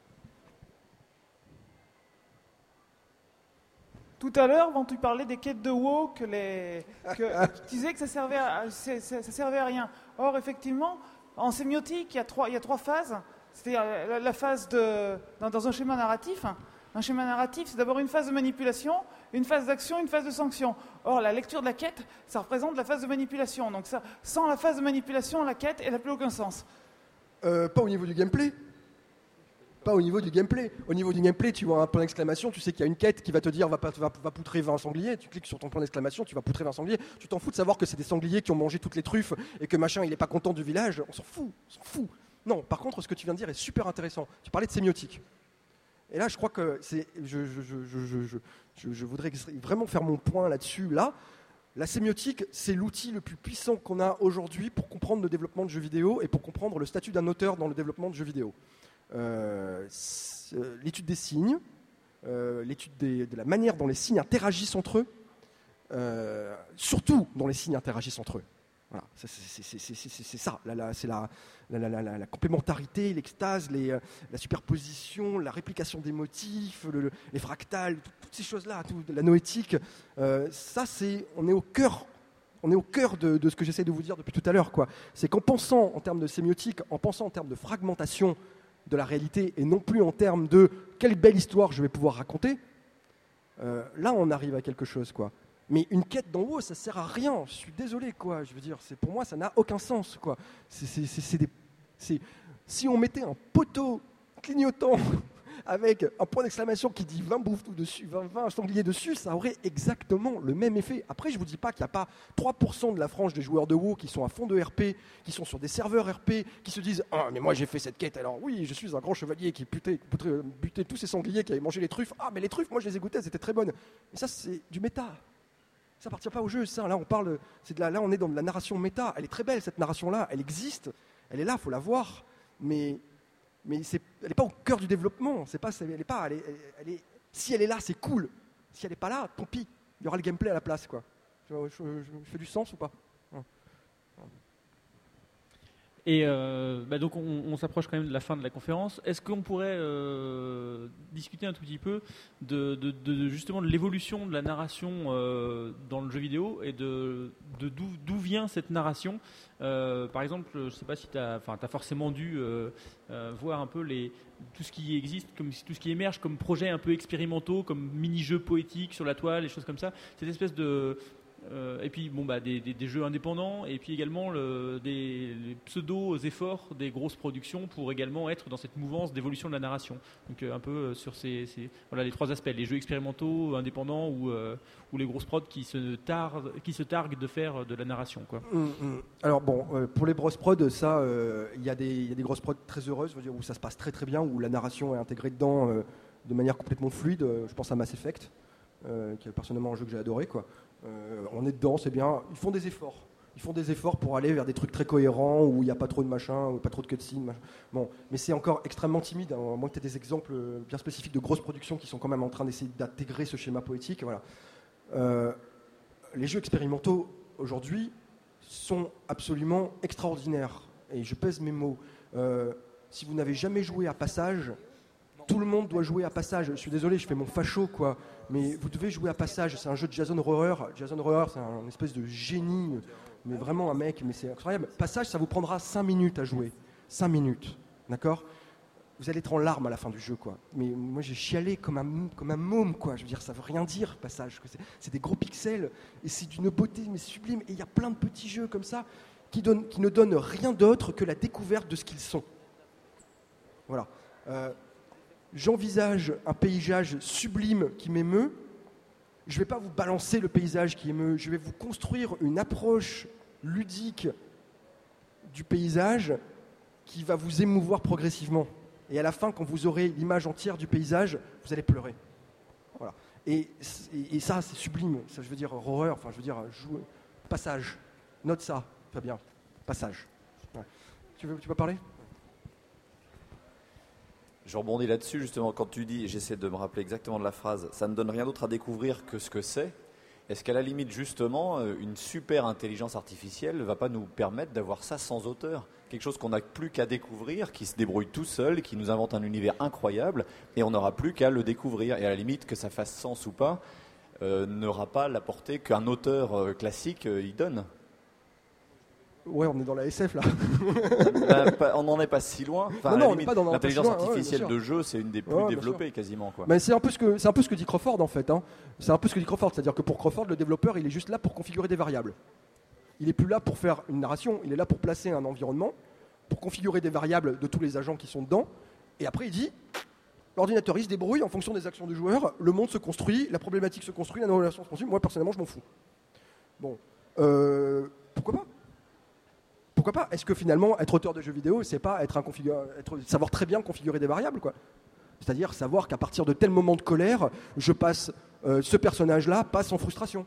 Tout à l'heure, quand tu parlais des quêtes de WoW, tu disais que ça servait à rien. Or, effectivement, en sémiotique, il y a trois phases. C'est-à-dire la phase dans un schéma narratif. Un schéma narratif, c'est d'abord une phase de manipulation, une phase d'action, une phase de sanction. Or, la lecture de la quête, ça représente la phase de manipulation. Donc, sans la phase de manipulation, la quête, elle n'a plus aucun sens. Pas au niveau du gameplay. Pas au niveau du gameplay. Au niveau du gameplay, tu vois un point d'exclamation, tu sais qu'il y a une quête qui va te dire va poutrer 20 sangliers. Tu cliques sur ton point d'exclamation, tu vas poutrer 20 sangliers. Tu t'en fous de savoir que c'est des sangliers qui ont mangé toutes les truffes et que machin, il est pas content du village. On s'en fout. Non, par contre, ce que tu viens de dire est super intéressant. Tu parlais de sémiotique. Et là, je crois que je voudrais vraiment faire mon point là-dessus. Là, la sémiotique, c'est l'outil le plus puissant qu'on a aujourd'hui pour comprendre le développement de jeux vidéo et pour comprendre le statut d'un auteur dans le développement de jeux vidéo. L'étude des signes, l'étude de la manière dont les signes interagissent entre eux, surtout dont les signes interagissent entre eux. Voilà, c'est ça, c'est la complémentarité, l'extase, la superposition, la réplication des motifs, les fractales, toutes ces choses-là, la noétique. Ça, on est au cœur de ce que j'essaie de vous dire depuis tout à l'heure, quoi. C'est qu'en pensant en termes de sémiotique, en pensant en termes de fragmentation de la réalité et non plus en termes de quelle belle histoire je vais pouvoir raconter, là on arrive à quelque chose, quoi. Mais une quête d'en haut, ça sert à rien. Je suis désolé, quoi. Je veux dire, pour moi, ça n'a aucun sens, quoi. Si on mettait un poteau clignotant avec un point d'exclamation qui dit 20 bouffes dessus, 20 sangliers dessus, ça aurait exactement le même effet. Après, je ne vous dis pas qu'il n'y a pas 3% de la frange des joueurs de WoW qui sont à fond de RP, qui sont sur des serveurs RP, qui se disent « Ah, mais moi j'ai fait cette quête, alors oui, je suis un grand chevalier qui butait tous ces sangliers qui avaient mangé les truffes. Ah, mais les truffes, moi je les ai goûtées, elles étaient très bonnes. » Mais ça, c'est du méta. Ça appartient pas au jeu, ça. Là, on est dans de la narration méta. Elle est très belle, cette narration-là. Elle existe. Elle est là, faut la voir. Mais elle n'est pas au cœur du développement. Si elle est là, c'est cool. Si elle n'est pas là, tant pis. Il y aura le gameplay à la place, quoi. Je fais du sens ou pas? Et donc on s'approche quand même de la fin de la conférence. Est-ce qu'on pourrait discuter un tout petit peu de justement de l'évolution de la narration dans le jeu vidéo et d'où vient cette narration? Par exemple, je ne sais pas si tu as forcément dû voir un peu tout ce qui existe, tout ce qui émerge comme projets un peu expérimentaux, comme mini-jeux poétiques sur la toile, des choses comme ça. Cette espèce de... et puis des jeux indépendants et puis également les pseudo-efforts des grosses productions pour également être dans cette mouvance d'évolution de la narration. Donc un peu sur les trois aspects, les jeux expérimentaux, indépendants ou les grosses prods qui se targuent de faire de la narration, quoi. Alors bon, pour les grosses prods, ça, il y a des grosses prods très heureuses, où ça se passe très très bien, où la narration est intégrée dedans de manière complètement fluide. Je pense à Mass Effect, qui est personnellement un jeu que j'ai adoré, quoi. On est dedans, c'est bien. Ils font des efforts. Ils font des efforts pour aller vers des trucs très cohérents où il n'y a pas trop de machin, ou pas trop de cutscenes. Bon, mais c'est encore extrêmement timide. À moins que tu aies des exemples bien spécifiques de grosses productions qui sont quand même en train d'essayer d'intégrer ce schéma poétique. Voilà. Les jeux expérimentaux aujourd'hui sont absolument extraordinaires. Et je pèse mes mots. Si vous n'avez jamais joué à Passage, tout le monde doit jouer à Passage. Je suis désolé, je fais mon facho, quoi. Mais vous devez jouer à Passage. C'est un jeu de Jason Rohrer. Jason Rohrer, c'est un espèce de génie, mais vraiment un mec. Mais c'est incroyable. Passage, ça vous prendra 5 minutes à jouer. 5 minutes, d'accord? Vous allez être en larmes à la fin du jeu, quoi. Mais moi, j'ai chialé comme un môme, quoi. Je veux dire, ça veut rien dire, Passage. C'est des gros pixels et c'est d'une beauté mais sublime. Et il y a plein de petits jeux comme ça qui ne donnent rien d'autre que la découverte de ce qu'ils sont. Voilà. J'envisage un paysage sublime qui m'émeut. Je ne vais pas vous balancer le paysage qui émeut. Je vais vous construire une approche ludique du paysage qui va vous émouvoir progressivement. Et à la fin, quand vous aurez l'image entière du paysage, vous allez pleurer. Voilà. Et ça, c'est sublime. Ça, je veux dire, horreur, enfin, je veux dire, passage. Note ça, Fabien. Passage. Ouais. Tu peux parler ? Je rebondis là-dessus, justement, quand tu dis, j'essaie de me rappeler exactement de la phrase, ça ne donne rien d'autre à découvrir que ce que c'est. Est-ce qu'à la limite, justement, une super intelligence artificielle ne va pas nous permettre d'avoir ça sans auteur ? Quelque chose qu'on n'a plus qu'à découvrir, qui se débrouille tout seul, qui nous invente un univers incroyable, et on n'aura plus qu'à le découvrir. Et à la limite, que ça fasse sens ou pas, n'aura pas la portée qu'un auteur classique y donne. Ouais, on est dans la SF là. On n'en est pas si loin. Enfin, Non, à on la n'est limite, pas dans l'intelligence bien sûr. artificielle de jeu, c'est une des plus Ouais, bien développées sûr. quasiment, quoi. Mais c'est un peu ce que dit Crawford en fait. Hein. C'est un peu ce que dit Crawford, c'est-à-dire que pour Crawford, le développeur, il est juste là pour configurer des variables. Il n'est plus là pour faire une narration, il est là pour placer un environnement, pour configurer des variables de tous les agents qui sont dedans. Et après, il dit, l'ordinateur, il se débrouille en fonction des actions du joueur, le monde se construit, la problématique se construit, la relation se construit. Moi, personnellement, je m'en fous. Bon, pourquoi pas ? Pourquoi pas ? Est-ce que finalement, être auteur de jeux vidéo, c'est pas savoir très bien configurer des variables, quoi ? C'est-à-dire savoir qu'à partir de tel moment de colère, je passe, ce personnage-là passe en frustration.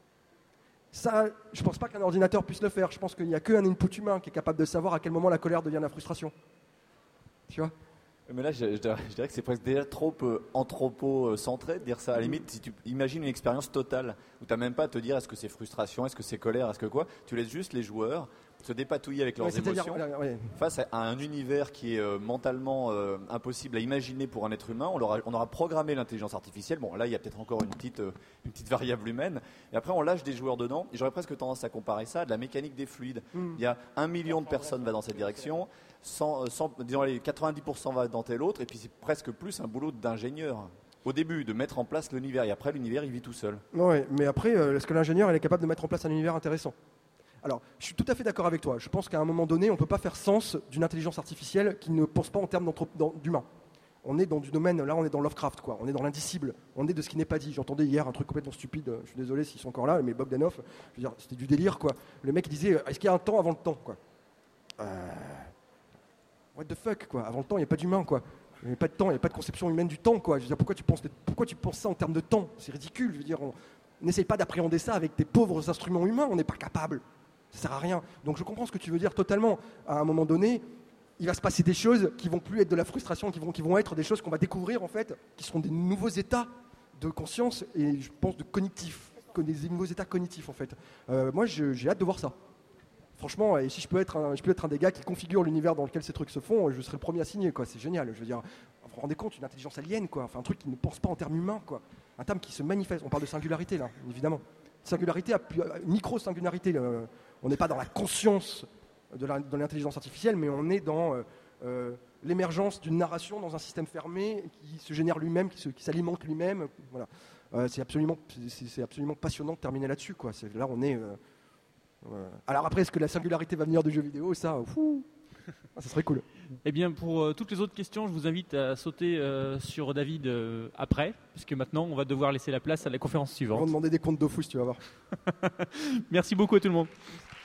Ça, je pense pas qu'un ordinateur puisse le faire. Je pense qu'il n'y a qu'un input humain qui est capable de savoir à quel moment la colère devient la frustration. Tu vois ? Mais là, je dirais que c'est presque déjà trop anthropo-centré de dire ça. À la limite, si tu imagines une expérience totale où tu n'as même pas à te dire est-ce que c'est frustration, est-ce que c'est colère, est-ce que quoi. Tu laisses juste les joueurs se dépatouiller avec leurs émotions face à un univers qui est mentalement impossible à imaginer pour un être humain. On aura programmé l'intelligence artificielle. Bon, là, il y a peut-être encore une petite variable humaine. Et après, on lâche des joueurs dedans. Et j'aurais presque tendance à comparer ça à de la mécanique des fluides. Il y a 1 million de personnes va dans cette direction. Disons, les 90% va dans tel autre. Et puis, c'est presque plus un boulot d'ingénieur. Au début, de mettre en place l'univers. Et après, l'univers, il vit tout seul. Oui, mais après, est-ce que l'ingénieur il est capable de mettre en place un univers intéressant ? Alors, je suis tout à fait d'accord avec toi. Je pense qu'à un moment donné, on ne peut pas faire sens d'une intelligence artificielle qui ne pense pas en termes d'humain. On est dans du domaine, là on est dans Lovecraft, quoi. On est dans l'indicible, on est de ce qui n'est pas dit. J'entendais hier un truc complètement stupide, je suis désolé s'ils sont encore là, mais Bogdanov, je veux dire, c'était du délire, quoi. Le mec il disait, est-ce qu'il y a un temps avant le temps, quoi. What the fuck, quoi. Avant le temps, il n'y a pas d'humain, quoi. Il n'y a pas de temps, il n'y a pas de conception humaine du temps, quoi. Je veux dire, pourquoi tu penses ça en termes de temps ? C'est ridicule, je veux dire, on n'essaye pas d'appréhender ça avec tes pauvres instruments humains, on n'est pas capable. Ça sert à rien. Donc je comprends ce que tu veux dire totalement. À un moment donné, il va se passer des choses qui vont plus être de la frustration, qui vont être des choses qu'on va découvrir en fait, qui seront des nouveaux états de conscience et je pense de cognitif, des nouveaux états cognitifs en fait. Moi, j'ai hâte de voir ça. Franchement, et si je peux être un des gars qui configure l'univers dans lequel ces trucs se font, je serai le premier à signer, quoi. C'est génial. Je veux dire, vous vous rendez compte, une intelligence alien, quoi. Enfin, un truc qui ne pense pas en termes humains, quoi. Un terme qui se manifeste. On parle de singularité là, évidemment. Singularité, micro-singularité. On n'est pas dans la conscience de l'intelligence artificielle, mais on est dans l'émergence d'une narration dans un système fermé qui se génère lui-même, qui s'alimente lui-même. Voilà. C'est absolument passionnant de terminer là-dessus, quoi. Là, on est. Alors après, est-ce que la singularité va venir du jeu vidéo ? Ça serait cool. Eh bien, pour toutes les autres questions, je vous invite à sauter sur David après, puisque maintenant, on va devoir laisser la place à la conférence On suivante. va demander des comptes Dofus, tu vas voir. Merci beaucoup à tout le monde.